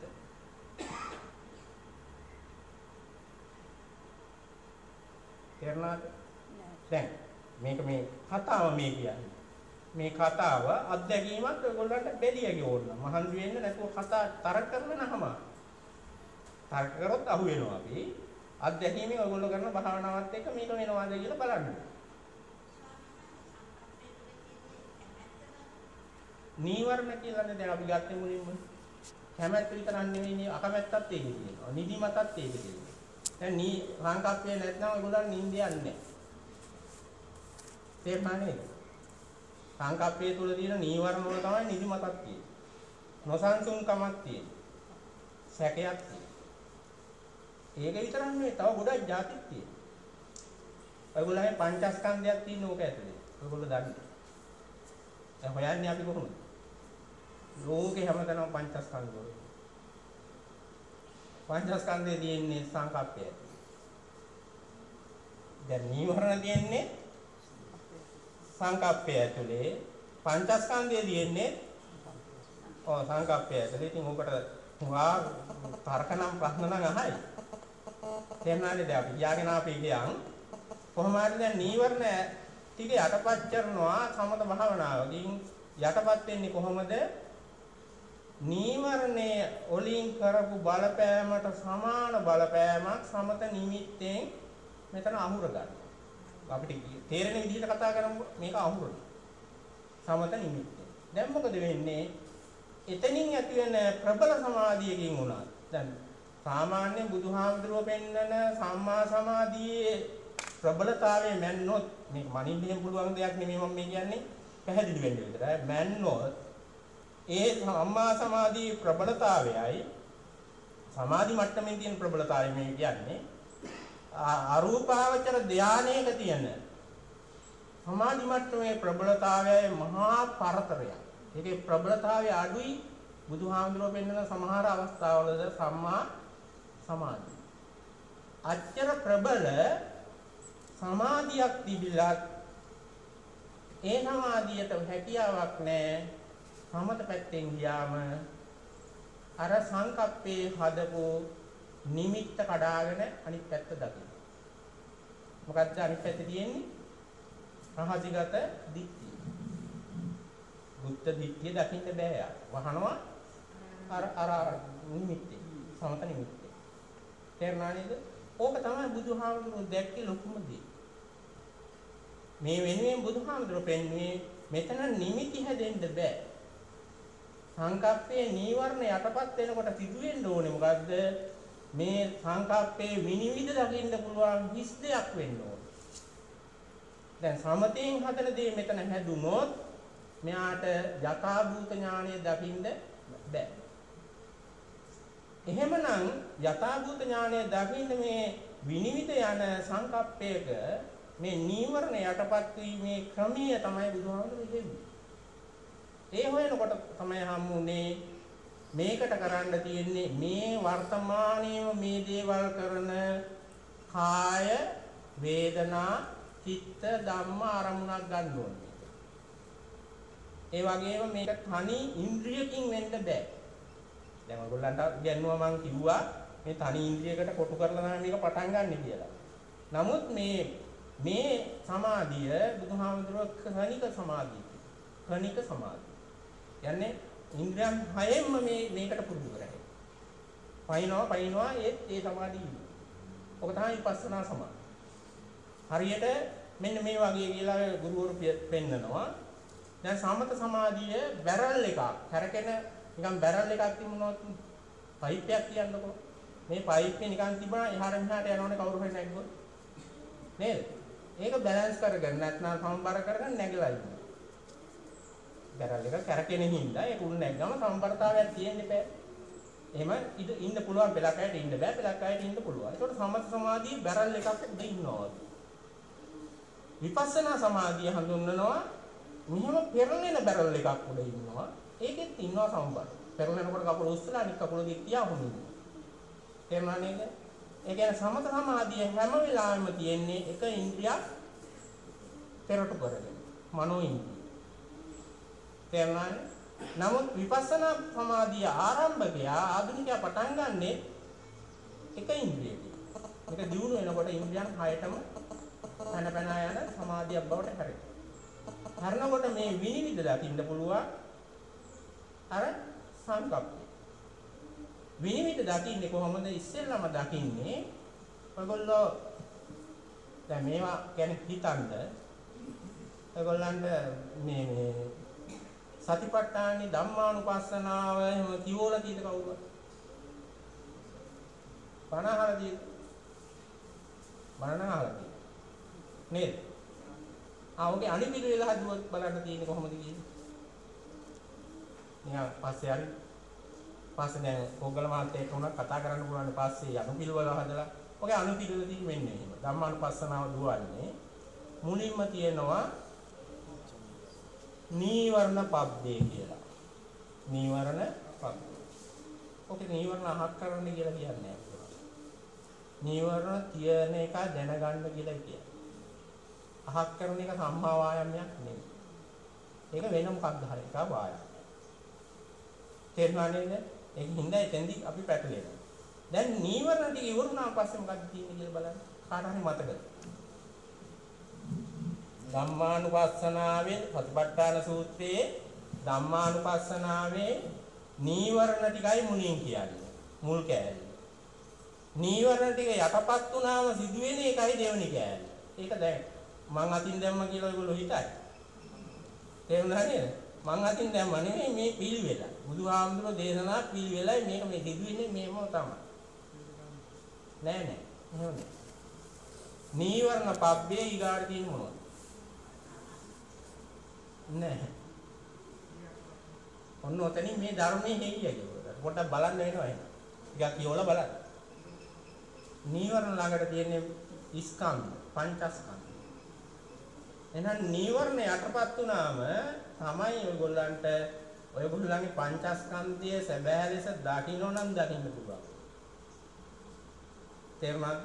තේරුණාද? දැන් මේක මේ කතාව මේ කියන්නේ. මේ කතාව අත්දැකීමක් ඔයගොල්ලන්ට බෙදියගේ ඕන. මහන්සි වෙන්න නැතුව කතා තරක කරලා නැහම. තරක කරොත් අහු වෙනවා අපි. අත්දැකීමෙන් ඔයගොල්ලෝ කරන භාවනාවත් එක්ක මේක වෙනවාද කියලා බලන්න. නීවරණ කියලා දැන් අපි ගත්තේ මුලින්ම. කැමැත්ත විතරක් නෙවෙයි අකමැත්තත් ඒකේ තියෙනවා. නිදිමතත් ඒකේ තියෙනවා. දැන් නී සංකප්පේ නැත්නම් ඔයගොල්ලන් නිින්ද යන්නේ නැහැ. තේරුණා නේද? සංකප්පය තුල තියෙන නීවරණ වල තමයි නිදිමතක් තියෙන්නේ. නොසන්සුන්කමක් තියෙන්නේ. සැකයක් තියෙන්නේ. ඒක විතරක් නෙවෙයි තව ගොඩක් જાතික් තියෙනවා. ඔයගොල්ලන්ගේ පංචස්කන්ධයක් තියෙන ඕක ඇතුලේ. ඔයගොල්ලෝ දන්නේ. දැන් හොයන්නේ අපි කොහොමද? ලෝකේ හැමතැනම පංචස්කන්ධ වල. පංචස්කන්ධයේ තියෙන්නේ සංකප්පය. දැන් නීවරණ තියෙන්නේ සංකප්පය ඇතුලේ පංචස්කන්ධයේ තියෙන්නේ ඔව් සංකප්පය ඇතුලේ. ඉතින් උකට වා තර්කනම් ප්‍රශ්න නම් අහයි. තේරුණානේ දැන් අපි යාගෙන ආපේ කියන් කොහොම හරි දැන් නීවරණ ටික යටපත් කරනවා සමත භාවනාවකින්. යටපත් වෙන්නේ කොහොමද? නීවරණය වලින් කරපු බලපෑමට සමාන බලපෑමක් සමත නිමිත්තෙන් මෙතන අහුර ගන්න. අපිට තේරෙන විදිහට කතා කරමු මේක අහුරන. සමත නිමිත්තෙන්. දැන් මොකද වෙන්නේ? එතනින් ඇති වෙන ප්‍රබල සමාධියකින් උනත් දැන් සාමාන්‍ය බුදුහාමුදුරුව පෙන්නන සම්මා සමාධියේ ප්‍රබලතාවය මැන්නොත් මේක මනින්න පුළුවන් දෙයක් නෙමෙයි මම මේ කියන්නේ පැහැදිලි වෙන්න විතරයි. මැන්නොත් ඒ සම්මා සමාධියේ ප්‍රබලතාවයයි සමාධි මට්ටමින් තියෙන ප්‍රබලතාවය මේ කියන්නේ අරූපාවචර ධානයක තියෙන සමාධි මට්ටමේ ප්‍රබලතාවයයි මහා පරතරයක්. ඒකේ ප්‍රබලතාවය අඩුයි බුදුහාමුදුරුවෝ පෙන්වන සමහර අවස්ථාවලද සම්මා සමාධිය. අච්චර ප්‍රබල සමාධියක් තිබිලත් ඒ සමාධියට හැකියාවක් නැහැ. සමත පැත්තෙන් ගියාම අර සංකප්පේ හදපු නිමිත්ත කඩාගෙන අනිත් පැත්ත දකින්න. මොකද්ද අනිත් පැත්තේ තියෙන්නේ? රහසිගත දිට්ඨිය. බුද්ධ දිට්ඨිය දකින්න බෑ යාර. වහනවා අර අර නිමිත්තේ. සමත නිමිත්තේ. තේරුණා නේද? ඕක තමයි බුදුහාමුදුරුවෝ දැක්කේ ලොකුම දේ. මේ වෙනුවෙන් බුදුහාමුදුරුවෝ පෙන්වන්නේ මෙතන නිමිති හැදෙන්න බෑ. සංකප්පේ නීවරණ යටපත් වෙනකොට සිදුවෙන්න ඕනේ මොකද්ද? මේ සංකප්පේ විනිවිද දකින්න පුළුවන් හිස් දෙයක් වෙන්න ඕනේ. දැන් සමතෙන් හදන දේ මෙතන හැදුනොත් මෙයාට යථාභූත ඥානය දකින්න බෑ. එහෙමනම් යථාභූත ඥානය දකින්න මේ විනිවිද යන සංකප්පයක මේ නීවරණ යටපත් වීමේ ක්‍රමය තමයි බුදුහාමුදුරුවෝ දෙන්නේ. ඒ හොයනකොට තමයි හම්බුනේ මේකට කරන්න තියෙන්නේ මේ වර්තමානයේම මේ දේවල් කරන කාය වේදනා චිත්ත ධම්ම අරමුණක් ගන්න ඕනේ. ඒ වගේම මේක තනි ඉන්ද්‍රියකින් වෙන්න බෑ. දැන් ඔයගොල්ලන්ට කියන්නවා මම කිව්වා මේ තනි ඉන්ද්‍රියකට කොටු කරලා තමයි මේක පටන් ගන්න කියලා. නමුත් මේ මේ සමාධිය බුදුහාමුදුරුවෝ කණික සමාධිය. කණික සමාධිය. යන්නේ ඉන්ද්‍රියන් හයෙන්ම මේ මේකට පුරුදු කරන්නේ. පයින්නවා පයින්නවා ඒත් ඒ සමාධිය. ඔක තමයි විපස්සනා සමාධිය. හරියට මෙන්න මේ වගේ කියලා ගුරුවරු පෙන්නනවා. දැන් සමත සමාධිය බැරල් එකක්. කරකෙන නිකන් බැරල් එකක් තිබුණොත් පයිප් එකක් තියන්නකො. මේ පයිප් එක නිකන් තිබුණා එහාට මෙහාට යනවනේ කවුරු හරි නැග්ගොත්. නේද? ඒක බැලන්ස් කරගන්න නැත්නම් සමබර කරගන්න නැගලා ඉන්න. බැරල් එක කරකෙන හින්දා ඒක උන් නැග්ගම සමබරතාවයක් තියෙන්න බෑ. එහෙම ඉන්න පුළුවන් බෙලක් අයට ඉන්න බෑ බෙලක් අයට ඉන්න පුළුවන්. ඒකට සමත සමාධිය බැරල් එකක් උඩ ඉන්නවා. විපස්සනා සමාධිය හඳුන්වනවා මෙහෙම පෙරලෙන බැරල් එකක් උඩ ඉන්නවා. ඒකෙත් ඉන්නවා සමබර. පෙරලෙනකොට කකුල උස්සලා අනිත් කකුල දික් තියා හොමු. තේරුණා නේද? ඒ කියන්නේ සමත සමාධිය හැම වෙලාවෙම තියෙන්නේ එක ඉන්ද්‍රියක් පෙරට කරගෙන. මනෝ ඉන්ද්‍රිය. තේරුණානේ? නමුත් විපස්සනා සමාධිය ආරම්භකයා ආධුනිකයා පටන් ගන්නෙ එක ඉන්ද්‍රියකින්. මේක දියුණු වෙනකොට ඉන්ද්‍රියන් හයටම පැන පැන යන සමාධියක් බවට හැරෙනවා. හැරෙනකොට මේ විනිවිද දකින්න පුළුවන් අර සංකප්පය. විනිවිද දකින්නේ කොහොමද? ඉස්සෙල්ලාම දකින්නේ ඔයගොල්ලෝ දැන් මේවා ගැන හිතන්න ඔයගොල්ලන්ට මේ මේ සතිපට්ඨානි ධම්මානුපස්සනාව එහෙම කිවෝලා තියෙද කවුරුද? බණ අහලා තියෙද? බණ අහලා තියෙද? නේද? ආ ඔගේ අනිපිළිවෙල හදුවත් බලන්න තියෙන්නේ කොහොමද කියන්නේ? නිකන් පස්සේ හරි පස්සේ දැන් පොග්ගල මාත්‍යයට උනත් කතා කරන්න පුළුවන් පස්සේ අනුපිළිවෙල හදලා ඔගේ අනුපිළිවෙල තියෙන්නේ මෙන්න එහෙම. ධම්මානුපස්සනාව දුවන්නේ මුලින්ම තියෙනවා නීවරණ පබ්බේ කියලා. නීවරණ පබ්බේ. ඔකේ නීවරණ අහක් කරන්න කියලා කියන්නේ නැහැ. නීවරණ තියෙන එක දැනගන්න කියලා කියන්නේ. අහක් කරන එක සම්මා වායාමයක් නෙවෙයි. ඒක වෙන මොකක්ද හරි එක වායාම. තේරුණා නේද? ඒක හින්දා එතෙන්දි අපි පැටලෙනවා. දැන් නීවරණ ටික ඉවරුණාන් පස්සේ මොකක්ද තියෙන්නේ කියලා බලන්න. කාට හරි මතකද? ධම්මානුපස්සනාවේ සතිපට්ඨාන සූත්‍රයේ ධම්මානුපස්සනාවේ නීවරණ ටිකයි මුලින් කියන්නේ. මුල් කෑල්ල. නීවරණ ටික යටපත් වුණාම සිදුවෙන එකයි දෙවෙනි කෑල්ල. ඒක දැන් මං අතින් දැම්ම කියලා ඔයගොල්ලෝ හිතයි. තේරුණා නේද? මං අතින් දැම්ම නෙමෙයි මේ පිළිවෙල. බුදුහාමුදුරුවෝ දේශනා පිළිවෙලයි මේක මේ සිදුවෙන්නේ මේම තමයි. නෑ නෑ. එහෙම නෑ. නීවරණ පබ්බේ ඊගාට තියෙන මොනවද? නෑ. ඔන්න ඔතනින් මේ ධර්මයේ හේයිය කියලා. පොඩ්ඩක් බලන්න වෙනවා එහෙනම්. ටිකක් කියවලා බලන්න. නීවරණ ළඟට තියෙන ස්කන්ධ පංචස්කන්ධ. එහෙනම් නීවරණ යටපත් වුණාම තමයි ඔයගොල්ලන්ට ඔයගොල්ලන්ගේ පංචස්කන්ධයේ සැබෑ ලෙස දකින්න නම් දකින්න පුළුවන්. තේරුණාද?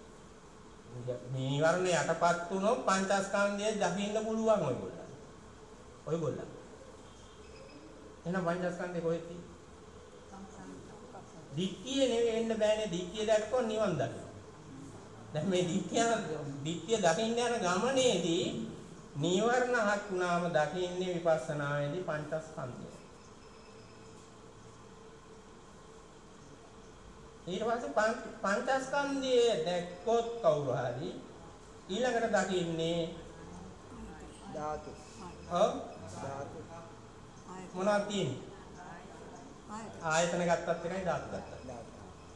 නීවරණ යටපත් වුණොත් පංචස්කන්ධය දකින්න පුළුවන් ඔයගොල්ලන්ට. ඔයගොල්ලන්. එහෙනම් පංචස්කන්ධේ කොහෙද තියෙන්නේ? දික්කිය නෙවෙයි එන්න බෑනේ. දික්කිය දැක්කොත් නිවන් දකින්න. දැන් මේ දික්කිය දික්කිය දකින්න යන ගමනේදී නීවරණ හක් වුණාම දකින්නේ විපස්සනාවේදී පංචස්කන්ධය. ඊට පස්සේ පංචස්කන්ධයේ දැක්කොත් කවුරු හරි ඊළඟට දකින්නේ ධාතු. ඔව් ධාතු. මොනවද තියෙන්නේ? ආයතන ගත්තත් එකයි ධාතු ගත්තත්. ධාතු.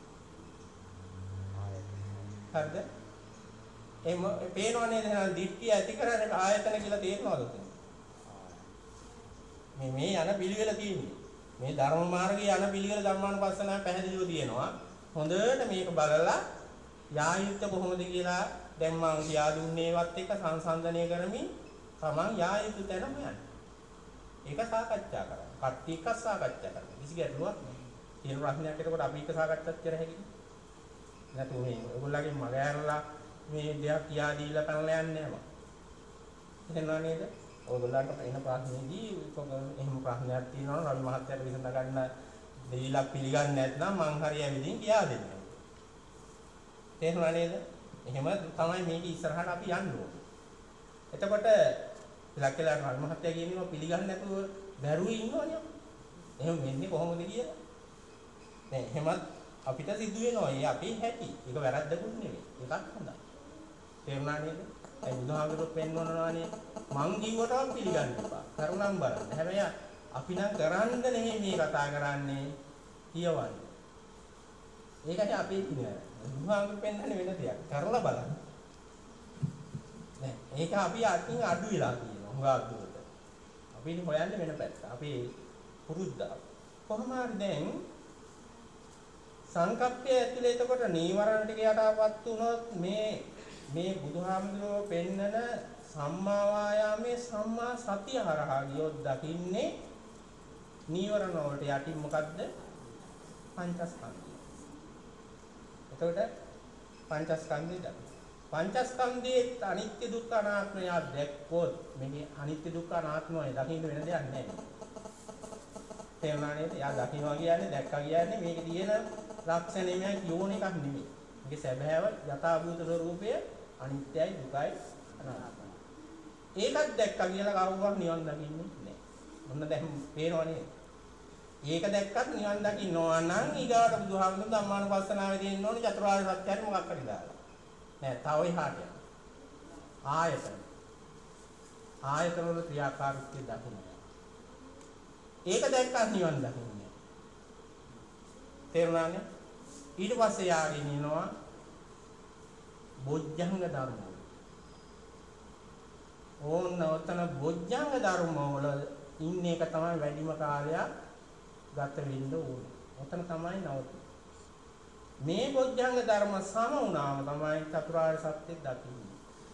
හරිද? එම පේනවනේ එහෙනම් දිට්ඨිය ඇති කරන්නේ ආයතන කියලා තේරෙනවද උතන? මේ මේ යන පිළිවෙල තියෙන්නේ. මේ ධර්ම මාර්ගයේ යන පිළිවෙල ධම්මානුපස්සනාව පැහැදිලිව තියෙනවා. හොඳට මේක බලලා යායුක්ත කොහොමද කියලා දැන් මම කියා දුන්නේවත් එක සංසන්දනය කරමින් තමන් යායුතු තැන හොයන්න. ඒක සාකච්ඡා කරන්න. කට්ටි එක සාකච්ඡා කරන්න. කිසි ගැටලුවක් නැහැ. තියෙන ප්‍රශ්නයක් එතකොට අපි එක සාකච්ඡාත් කර හැකියි. නැතු මේ ඔයගොල්ලන්ගේ මග ඇරලා මේ දෙයක් කියා දීලා පැනලා යන්නේ නැහැ මම. එහෙම නේද? ඔයගොල්ලන්ට එන ප්‍රශ්නේදී එහෙම ප්‍රශ්නයක් තියෙනවා රවි මහත්තයාට විසඳ ගන්න දෙයිලා පිළිගන්නේ නැත්නම් මං හරි ඇවිදින් කියා දෙන්නම්. තේරුණා නේද? එහෙම තමයි මේක ඉස්සරහට අපි යන්න ඕනේ. එතකොට ලක්කලා රවි මහත්තයා කියනවා පිළිගන්නේ නැතුව බැරුව ඉන්නවනේ. එහෙම වෙන්නේ කොහොමද කියලා? නෑ එහෙමත් අපිට සිදු වෙනවා. ඒ අපේ හැටි. ඒක වැරද්දකුත් නෙවෙයි. ඒකත් හොඳයි. තේරුණා නේද? ඒ බුදුහාමුදුරුවෝ පෙන්වනවානේ මං කිව්වටවත් පිළිගන්න එපා. කරුණම් බලන්න. හැබැයි අපි නම් කරන්න නෙමෙයි මේ කතා කරන්නේ කියවන්නේ. ඒකට අපේ තියෙන බුදුහාමුදුරුවෝ පෙන්වන්නේ වෙන දෙයක්. කරලා බලන්න. නෑ ඒක අපි අතින් අඩු වෙලා තියෙනවා. හුඟක් දුරට. අපි ඉතින් හොයන්නේ වෙන පැත්ත. අපි පුරුද්ද. කොහොම හරි දැන් සංකප්පය ඇතුලේ එතකොට නීවරණ ටික යටපත් වුණොත් මේ මේ බුදුහාමුදුරුවෝ පෙන්නන සම්මා වායාමයේ සම්මා සතිය හරහා ගියොත් දකින්නේ නීවරණ වලට යටින් මොකද්ද? පංචස්කන්ධය. එතකොට පංචස්කන්ධය දකින්න. පංචස්කන්ධයේ අනිත්‍ය දුක්ඛ අනාත්මය දැක්කොත් මේකේ අනිත්‍ය දුක්ඛ අනාත්මය දකින්න වෙන දෙයක් නැහැ. තේරුණා නේද? යා දකින්නවා කියන්නේ දැක්කා කියන්නේ මේකේ තියෙන ලක්ෂණයක් යෝන එකක් නෙමෙයි. මේකේ සැබෑව යථාභූත ස්වરૂපය අනිත්‍යයි දුකයි අනාත්මයි. ඒකත් දැක්කා කියලා කවුරුවත් නිවන් දකින්නේ නැහැ. මොන්න දැන් පේනවනේ. ඒක දැක්කත් නිවන් දකින්නවා නම් ඊගාට බුදුහාමුදුරුවෝ ධම්මානුපස්සනාවේ තියෙන්න ඕනේ චතුරාර්ය සත්‍යය මොකක් හරි දාලා. නෑ තව එහාට යන්න. ආයතන. ආයතන වල ක්‍රියාකාරීත්වය දකින්න. ඒක දැක්කත් නිවන් දකින්නේ. තේරුණානේ? ඊට පස්සේ යාගෙන ඉනවා බොජ්ජංග ධර්ම. ඕන්න ඔතන බොජ්ජංග ධර්ම වල ඉන්න එක තමයි වැඩිම කාලයක් ගත වෙන්න ඕනේ. ඔතන තමයි නවතින්නේ. මේ බොජ්ජංග ධර්ම සම වුණාම තමයි චතුරාර්ය සත්‍ය දකින්නේ.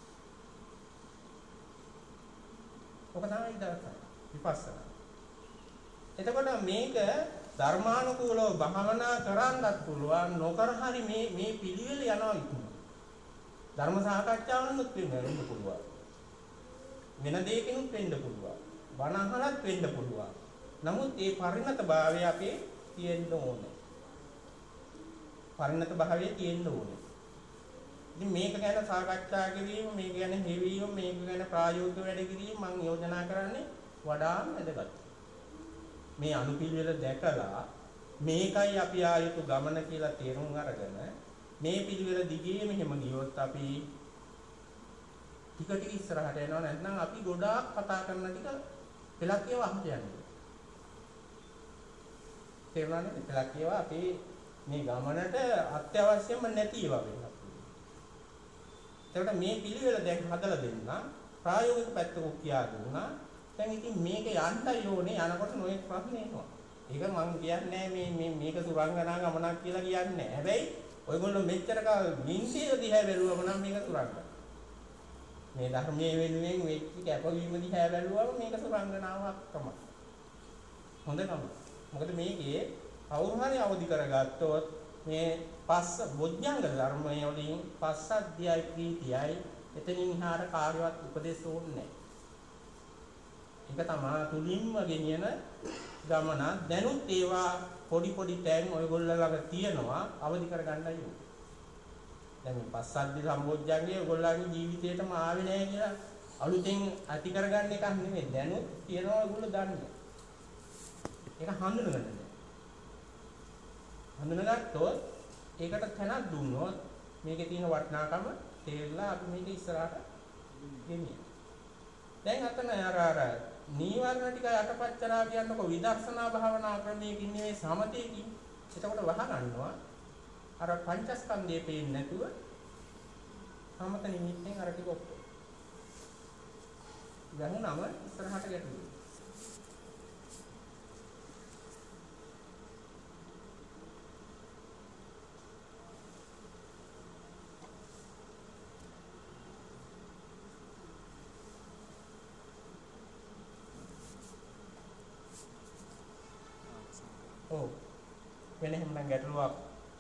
ඔක තමයි දර්ශන විපස්සනා. එතකොට මේක ධර්මානුකූලව භාවනා කරන්නත් පුළුවන් නොකර හරි මේ මේ පිළිවෙල යනවා ඉක්ම. ධර්ම සාකච්ඡාවලුත් වෙන්න පුළුවන්. වෙන දෙයකිනුත් වෙන්න පුළුවන්. බණ අහලත් වෙන්න පුළුවන්. නමුත් මේ පරිණත භාවය අපේ තියෙන්න ඕනේ. පරිණත භාවය තියෙන්න ඕනේ. ඉතින් මේක ගැන සාකච්ඡා කිරීම, මේක ගැන හෙවීම, මේක ගැන ප්‍රායෝගික වැඩ කිරීම මම යෝජනා කරන්නේ වඩාත් වැදගත්. මේ අනුපිළිවෙල දැකලා මේකයි අපි ආයුතු ගමන කියලා තේරුම් අරගෙන මේ පිළිවෙල දිගේ මෙහෙම ගියොත් අපි ටික ටික ඉස්සරහට යනවා. නැත්නම් අපි ගොඩාක් කතා කරන ටික පෙළක් ඒවා අහන්න යනවා. තේරුණානේ? පෙළක් ඒවා අපි මේ ගමනට අත්‍යවශ්‍යම නැති ඒවා වෙනවා. ඒකට මේ පිළිවෙල දැන් හදලා දෙන්න ප්‍රායෝගික පැත්තක කියා දුන්නා. දැන් ඉතින් මේක යන්නයි ඕනේ යනකොට නොයෙක් ප්‍රශ්න එනවා. ඒක මම කියන්නේ මේ මේ මේක සුරංගනා ගමනක් කියලා කියන්නේ නැහැ. හැබැයි ඔයගොල්ලෝ මෙච්චර කාල මිනිස්සු දිහා බැලුවම නම් මේක සුරංගනා. මේ ධර්මයේ වෙනුවෙන් වෙච්ච කැපවීම දිහා බැලුවම මේක සුරංගනාවක් තමයි. හොඳ තමයි. මොකද මේකේ කවුරු හරි අවදි කරගත්තොත් මේ පස්ස බොජ්ජංග ධර්මයේ වලින් පස්සද්ධියයි ප්‍රීතියයි එතනින් එහාට කාර්යවත් උපදේශ ඕනේ නැහැ. ඒක තමයි තුලින්ම ගෙනියන ගමන. දැනුත් ඒවා පොඩි පොඩි තැන් ඔයගොල්ලෝ ළඟ තියෙනවා අවදි කරගන්නයි ඕනේ. දැන් මේ පස්සද්ධි සම්බොජ්ජංගේ ඔයගොල්ලන්ගේ ජීවිතේටම ආවේ නැහැ කියලා අලුතෙන් ඇති කරගන්න එකක් නෙමෙයි. දැනුත් තියෙනවා ඔයගොල්ලෝ දන්නේ. ඒක හඳුනගන්න. හඳුනගත්තොත් ඒකට තැනක් දුන්නොත් මේකේ තියෙන වටිනාකම තේරලා අපි මේක ඉස්සරහට ගෙනියනවා. දැන් අතන අර අර නීවරණ ටික යටපත් කරා කියනකො විදර්ශනා භාවනා ක්‍රමයකින් නෙවෙයි සමතේකින්. එතකොට වහගන්නවා අර පංචස්කන්ධයේ පේන්නේ නැතුව සමත නිමිත්තෙන් අර ටික ඔක්කොම. ගහනම ඉස්සරහට ගැටුවා. ඔව් වෙන හැම නම් ගැටලුවක්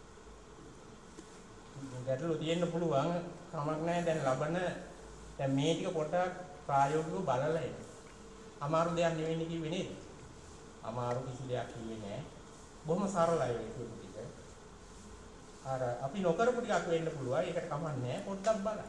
ගැටලු තියෙන්න පුළුවන් කමක් නැහැ දැන් ලබන දැන් මේ ටික පොඩ්ඩක් ප්‍රායෝගිකව බලලා එන්න. අමාරු දෙයක් නෙවෙයි කිව්වේ නේද? අමාරු කිසි දෙයක් කිව්වේ නෑ. බොහොම සරලයි ඒක ටික. අර අපි නොකරපු ටිකක් වෙන්න පුළුවන්. ඒකට කමක් නෑ. පොඩ්ඩක් බලන්න.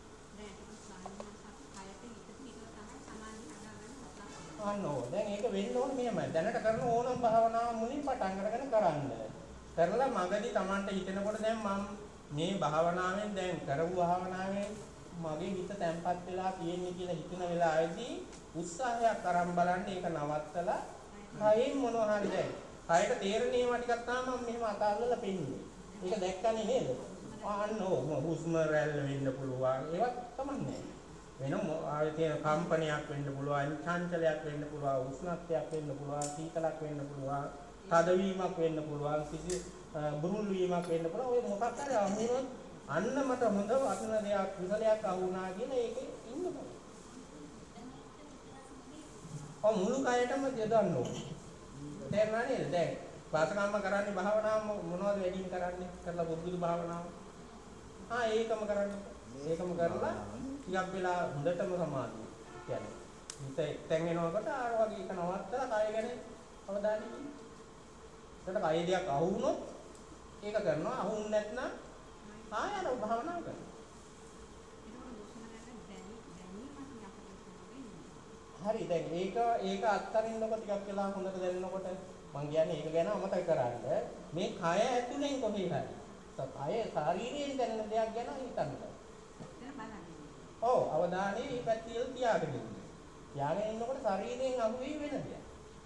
අනෝ දැන් ඒක වෙන්න ඕනේ මෙහෙමයි. දැනට කරන ඕනම භාවනාව මුලින් පටන් අරගෙන කරන්න. කරලා මගදී Tamanට හිතෙනකොට දැන් මම මේ භාවනාවෙන් දැන් කරපු භාවනාවෙන් මගේ හිත තැම්පත් වෙලා තියෙන්නේ කියලා හිතන වෙලාවේදී උත්සාහයක් අරන් බලන්න ඒක නවත්තලා කයින් මොනවා හරි දැන් කයට තේරෙනේම ටිකක් තමයි මම මෙහෙම අතාරලා පෙන්නේ. ඒක දැක්කනේ නේද? අනෝ හුස්ම රැල්ල වෙන්න පුළුවන්. ඒවත් තමයි. වෙන ආයේ තියෙන කම්පනයක් වෙන්න පුළුවන්, චංචලයක් වෙන්න පුළුවන්, උෂ්ණත්වයක් වෙන්න පුළුවන්, සීතලක් වෙන්න පුළුවන්, තදවීමක් වෙන්න පුළුවන්, කිසි බුරුල් වීමක් වෙන්න පුළුවන්. ඔය මොකක් හරි අහුනොත් අන්න මට හොඳ වටින දෙයක් විසලයක් අහුණා කියන එකේ ඉන්න බෑ. ඔය මුළු කයටම යොදන්න ඕනේ. තේරුණා නේද? දැන් වාසකම්ම කරන්නේ භාවනාව මොනවද වැඩිම කරන්නේ? කරලා බුද්ධ භාවනාව. ආ ඒකම කරන්නේ. ඒකම කරලා ටිකක් වෙලා හොඳටම සමාධිය. කියන්නේ හිත එක්තෙන් එනකොට ආර වගේ එක නවත්තලා කය ගැන අවධානය යොමු. එතකොට කය දෙයක් අහුනොත් ඒක කරනවා. අහුන්නේ නැත්නම් ආය අර භාවනාව කරනවා. හරි දැන් ඒක ඒක අත්තරින්නකො ටිකක් වෙලා හොඳට දැනෙනකොට මං කියන්නේ ඒක ගැන අමතක කරන්න. මේ කය ඇතුලෙන් කොහේ හරි. කය ශාරීරියෙන් දැනෙන දෙයක් ගැන හිතන්න. ඔව් අවධානය මේ පැත්තේ තියාගෙන ඉන්න. තියාගෙන ඉන්නකොට ශරීරයෙන් අහුවෙයි වෙන දෙයක්.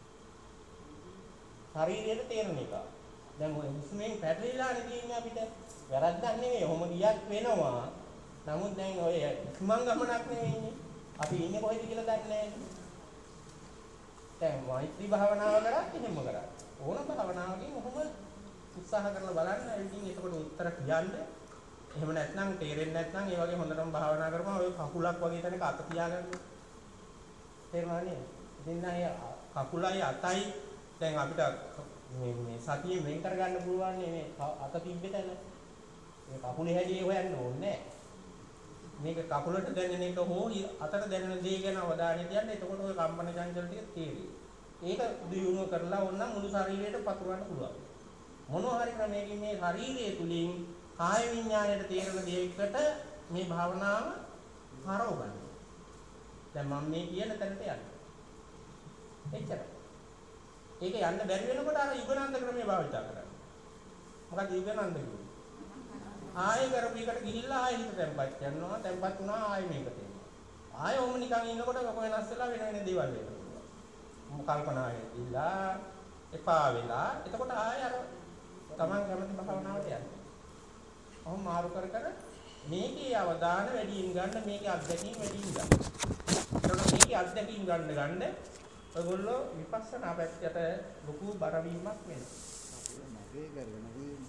ශරීරයට තේරෙන එක. දැන් ඔය හුස්මෙන් පැටලිලානේ තියෙන්නේ අපිට. වැරද්දක් නෙවෙයි. ඔහොම ගියක් වෙනවා. නමුත් දැන් ඔය ඉක්මන් ගමනක් නෙවෙයිනේ. අපි ඉන්නේ කොහෙද කියලා දන්නේ නැහැ. දැන් මෛත්‍රී භාවනාව කරත් එහෙම කරා. ඕන භාවනාවකින් ඔහොම උත්සාහ කරලා බලන්න. ඉතින් එතකොට උත්තර කියන්නේ එහෙම නැත්නම් තේරෙන්නේ නැත්නම් ඒ වගේ හොඳටම භාවනා කරපුවා ඔය කකුලක් වගේ තැනක අත තියාගන්න. තේරුණා නේද? ඉතින් නෑ කකුලයි අතයි දැන් අපිට මේ මේ සතිය වෙන් කරගන්න පුළුවන් මේ අත තිබ්බේ තැන. මේ කකුලේ හැදී හොයන්න ඕනේ නෑ. මේක කකුලට දැනෙන එක හෝ අතට දැනෙන දේ ගැන අවධානය තියන්න. එතකොට ඔය කම්පන චංචල ටික තේරෙයි. ඒක දියුණුව කරලා ඕනනම් මුළු ශරීරයට පතුරවන්න පුළුවන්. මොනවා හරි ක්‍රමයකින් මේ ශරීරය තුලින් කාය විඥාණයට තේරෙන දෙයකට මේ භාවනාව හරව ගන්න. දැන් මම මේ කියන තැනට යන්න. එච්චරයි. ඒක යන්න බැරි වෙනකොට අර යුගනන්ද ක්‍රමය භාවිත කරන්න. මොකද යුගනන්ද කියන්නේ? ආයෙ කරපු එකට ගිහිල්ලා ආයෙ හිත තැම්පත් කරනවා. තැම්පත් වුණා ආයෙ මේකට එනවා. ආයෙ ඔම නිකන් ඉන්නකොට ඔක වෙනස් වෙලා වෙන වෙන දේවල් වෙනවා. මොක කල්පනාවේ ඉilla එපා වෙලා එතකොට ආයෙ අර තමන් කැමති භාවනාවට යන්න. ඔහොම මාරු කර කර මේකේ අවධාන වැඩියෙන් ගන්න මේකේ අත්දැකීම් වැඩියෙන් ගන්න. ඒකට මේකේ අත්දැකීම් ගන්න ගන්න ඔයගොල්ලෝ විපස්සනා පැත්තට ලොකු බරවීමක් වෙනවා. මගේ කරගෙන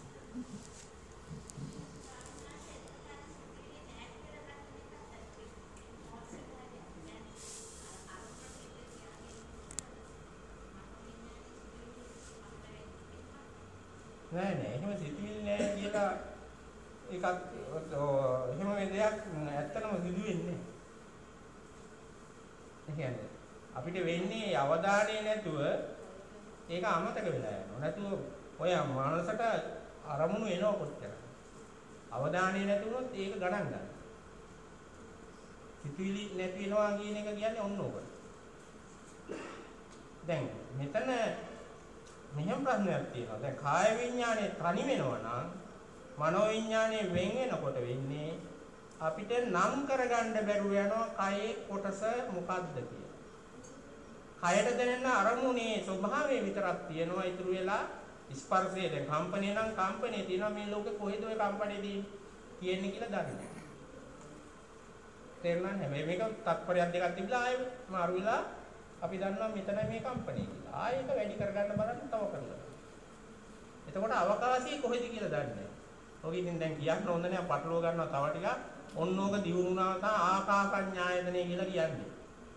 නෑ නෑ එහෙම සිතිවිලි නෑ කියලා එකක් එහෙම දෙයක් ඇත්තටම සිදු වෙන්නේ. ඒ කියන්නේ අපිට වෙන්නේ අවධානය නැතුව ඒක අමතක වෙලා යනවා. නැතුව ඔය මනසට අරමුණු එනවා කොච්චර. අවධානය නැතුනොත් ඒක ගණන් ගන්න. සිතිවිලි නැති වෙනවා කියන එක කියන්නේ ඔන්න ඕක. දැන් මෙතන මෙහෙම ප්‍රශ්නයක් තියෙනවා. දැන් කාය විඥානේ තනි වෙනවා නම් මනෝ විඥානේ වෙන් වෙනකොට වෙන්නේ අපිට නම් කරගන්න බැරුව යනවා කයේ කොටස මොකද්ද කියලා. කයට දැනෙන අරමුණේ ස්වභාවය විතරක් තියෙනවා. ඉතුරු වෙලා ස්පර්ශයේ දැන් කම්පණය නම් කම්පණය තියෙනවා. මේ ලෝකේ කොහෙද ඔය කම්පණය තියෙන්නේ කියලා දන්නේ නැහැ. තේරුණා නේද? මේක තත්පරයක් දෙකක් තිබිලා ආයෙ මාරු වෙලා අපි දන්නවා මෙතන මේ කම්පණය කියලා. ආයෙ ඒක වැඩි කරගන්න බලන්න තව කරලා. එතකොට අවකාශය කොහෙද කියලා දන්නේ නැහැ. ඔක ඉතින් දැන් කියන්න හොඳ නෑ පටලව ගන්නවා තව ටිකක්. ඔන්න ඕක දියුණුනා තමයි ආකාසඤ්ඤායතනෙ කියලා කියන්නේ.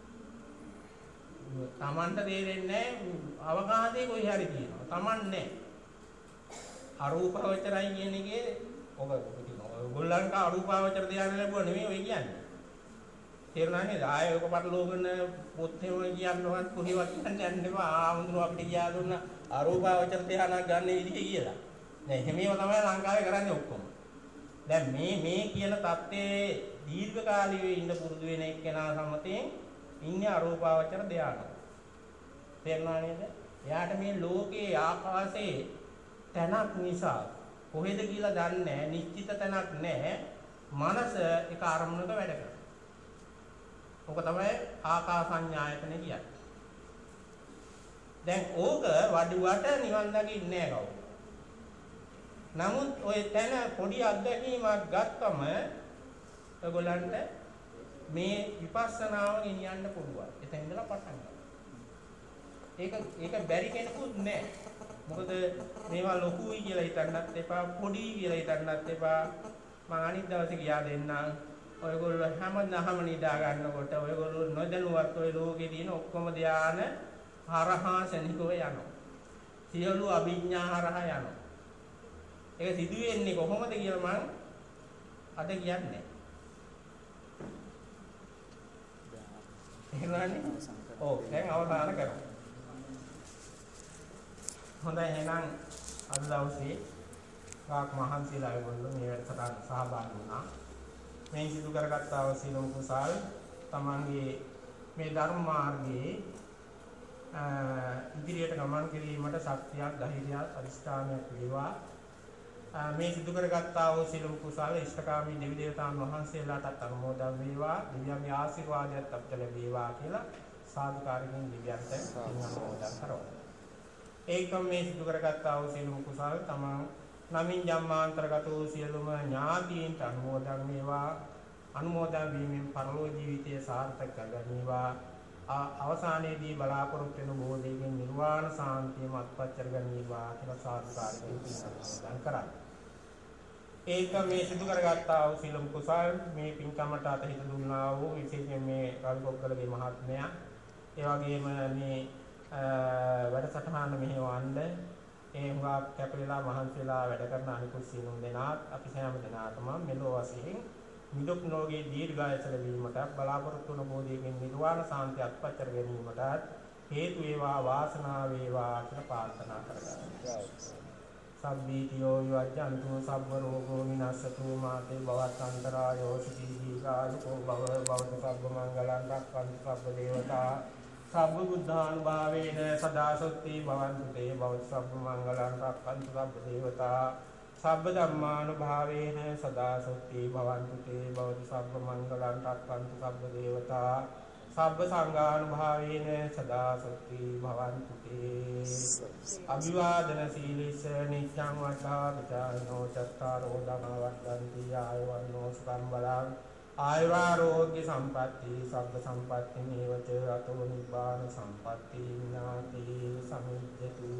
තමන්ට තේරෙන්නේ නැහැ අවකාශයේ කොයි හරි තියෙනවා. තමන් නැහැ. අරූපාවචරයි කියන එකේ ඔබ ඔයගොල්ලන්ට අරූපාවචර ධ්‍යාන ලැබුවා නෙමෙයි ඔය කියන්නේ. තේරුණා නේද? ආයෙ ඔක පටලවගෙන පොත් එහෙම කියන්නවත් කොහෙවත් යන්න යන්න එපා. ආමුදුන අපිට කියා දුන්න අරූපාවචර ධ්‍යානක් ගන්න විදිහ කියලා. දැන් එහෙමම තමයි ලංකාවේ කරන්නේ ඔක්කොම. දැන් මේ මේ කියන தත්ත්වයේ දීර්ඝ කාලීව ඉන්න පුරුදු වෙන එක්කෙනා සමතෙන් ඉන්නේ අරූපාවචර ධ්‍යාන. තේරුණා නේද? එයාට මේ ලෝකයේ ආකාශයේ තැනක් නිසා කොහෙද කියලා දන්නේ නැහැ. නිශ්චිත තැනක් නැහැ. මනස එක අරමුණක වැඩ කරනවා. ඔක තමයි ආකාසඤ්ඤායතන කියන්නේ. දැන් ඕක වඩුවට නිවන් දකින්නේ නැහැ කවුරු. නමුත් ඔය තැන පොඩි අත්දැකීමක් ගත්තම ඔයගොල්ලන්ට මේ විපස්සනාව ගෙනියන්න පුළුවන්. එතෙන් ඉඳලා පටන් ගන්න. ඒක ඒක බැරි කෙනෙකුත් නැහැ. මොකද මේවා ලොකුයි කියලා හිතන්නත් එපා, පොඩි කියලා හිතන්නත් එපා. මම අනිත් දවසේ ගියා දෙන්නම්. ඔයගොල්ලෝ හැමදාම නිදා ගන්නකොට ඔයගොල්ලෝ නොදැනුවත් ඔය ලෝකේ තියෙන ඔක්කොම ධාන හරහා ශනිකව යනවා. සියලු අභිඥා හරහා යනවා. ඒක සිදු වෙන්නේ කොහොමද කියලා මම අද කියන්නේ. එහෙමනේ. ඔව් දැන් අවසාන කරමු. හොඳයි එහෙනම් අද දවසේ වාක් මහන්සියලා ඔයගොල්ලෝ මේ වැඩසටහන සහභාගී වුණා. මේ සිදු කරගත් අවසීලම කුසල් තමන්ගේ මේ ධර්ම මාර්ගයේ ඉදිරියට ගමන් කිරීමට ශක්තියක් ධෛර්යයක් අධිෂ්ඨානයක් වේවා. මේ සිදු කරගත් අවසීලම කුසල් ඉෂ්ඨකාමී දෙවි දේවතාවුන් වහන්සේලාටත් අනුමෝදන් වේවා. දිව්‍යමය ආශිර්වාදයක් අපට ලැබේවා කියලා සාදුකාරකින් දිව්‍යන්ත අනුමෝදන් කරනවා. ඒකම මේ සිදු කරගත් අවසීලම කුසල් තමන් නමින් ජම්මාන්තරගත වූ සියලුම ඥාතීන්ට අනුමෝදන් වේවා. අනුමෝදන් වීමෙන් පරලෝ ජීවිතය සාර්ථක කරගනිවා. අවසානයේදී බලාපොරොත්තු වෙන බෝධියෙන් නිර්වාණ සාන්තියම අත්පත් කරගනිවා කියලා සාදුකාරයෙන් අනුමෝදන් කරා. ඒක මේ සිදු කරගත්තා වූ සියලුම කුසල් මේ පින්කමට අතහිත දුන්නා වූ විශේෂයෙන් මේ රවිකොක්කලගේ මහත්මයා ඒ වගේම මේ වැඩසටහන මෙහෙවන්න ඒ හුඟක් කැපිලා මහන්සිලා වැඩ කරන අනිකුත් සියලුම දෙනාත් අපි සෑම දෙනාටම මෙලොව වශයෙන් නිදුක් නිරෝගී දීර්ඝායස ලැබීමට බලාපොරොත්තු වන බෝධියකින් නිර්වාණ සාන්තිය අත්පත් කර ගැනීමට හේතු වේවා වාසනාව වේවා කියලා ප්‍රාර්ථනා කරගන්නවා. සබ්බීතියෝ විවජ්ජන්තු සබ්බ රෝගෝ විනස්සතු මාතේ භවත්තන්තරායෝ සුඛීකායකෝ භව භවතු සබ්බ මංගලං රක්ඛන්තු සබ්බ දේවතා සබ්බ බුද්ධානුභාවේන සදා සොත්ති භවන්තු තේ භවතු සබ්බ මංගලං රක්ඛන්තු සබ්බ දේවතා සබ්බ ධම්මානුභාවේන සදා සොත්ති භවන්තු තේ භවතු සබ්බ මංගලං රක්ඛන්තු සබ්බ දේවතා සබ්බ සංඝානුභාවේන සදා සොත්ති භවන්තු තේ අභිවාදන සීලිස නිච්ඡං වද්ධා විචාරණෝ චත්තාරෝ ධම්මා වර්ධන්ති ආයවන්නෝ සුඛං බලං ආයුරාෝග්‍ය සම්පatti සබ්බ සම්පatti මේවච අතෝ නිබ්බාන සම්පatti ඥාති සමුද්දතු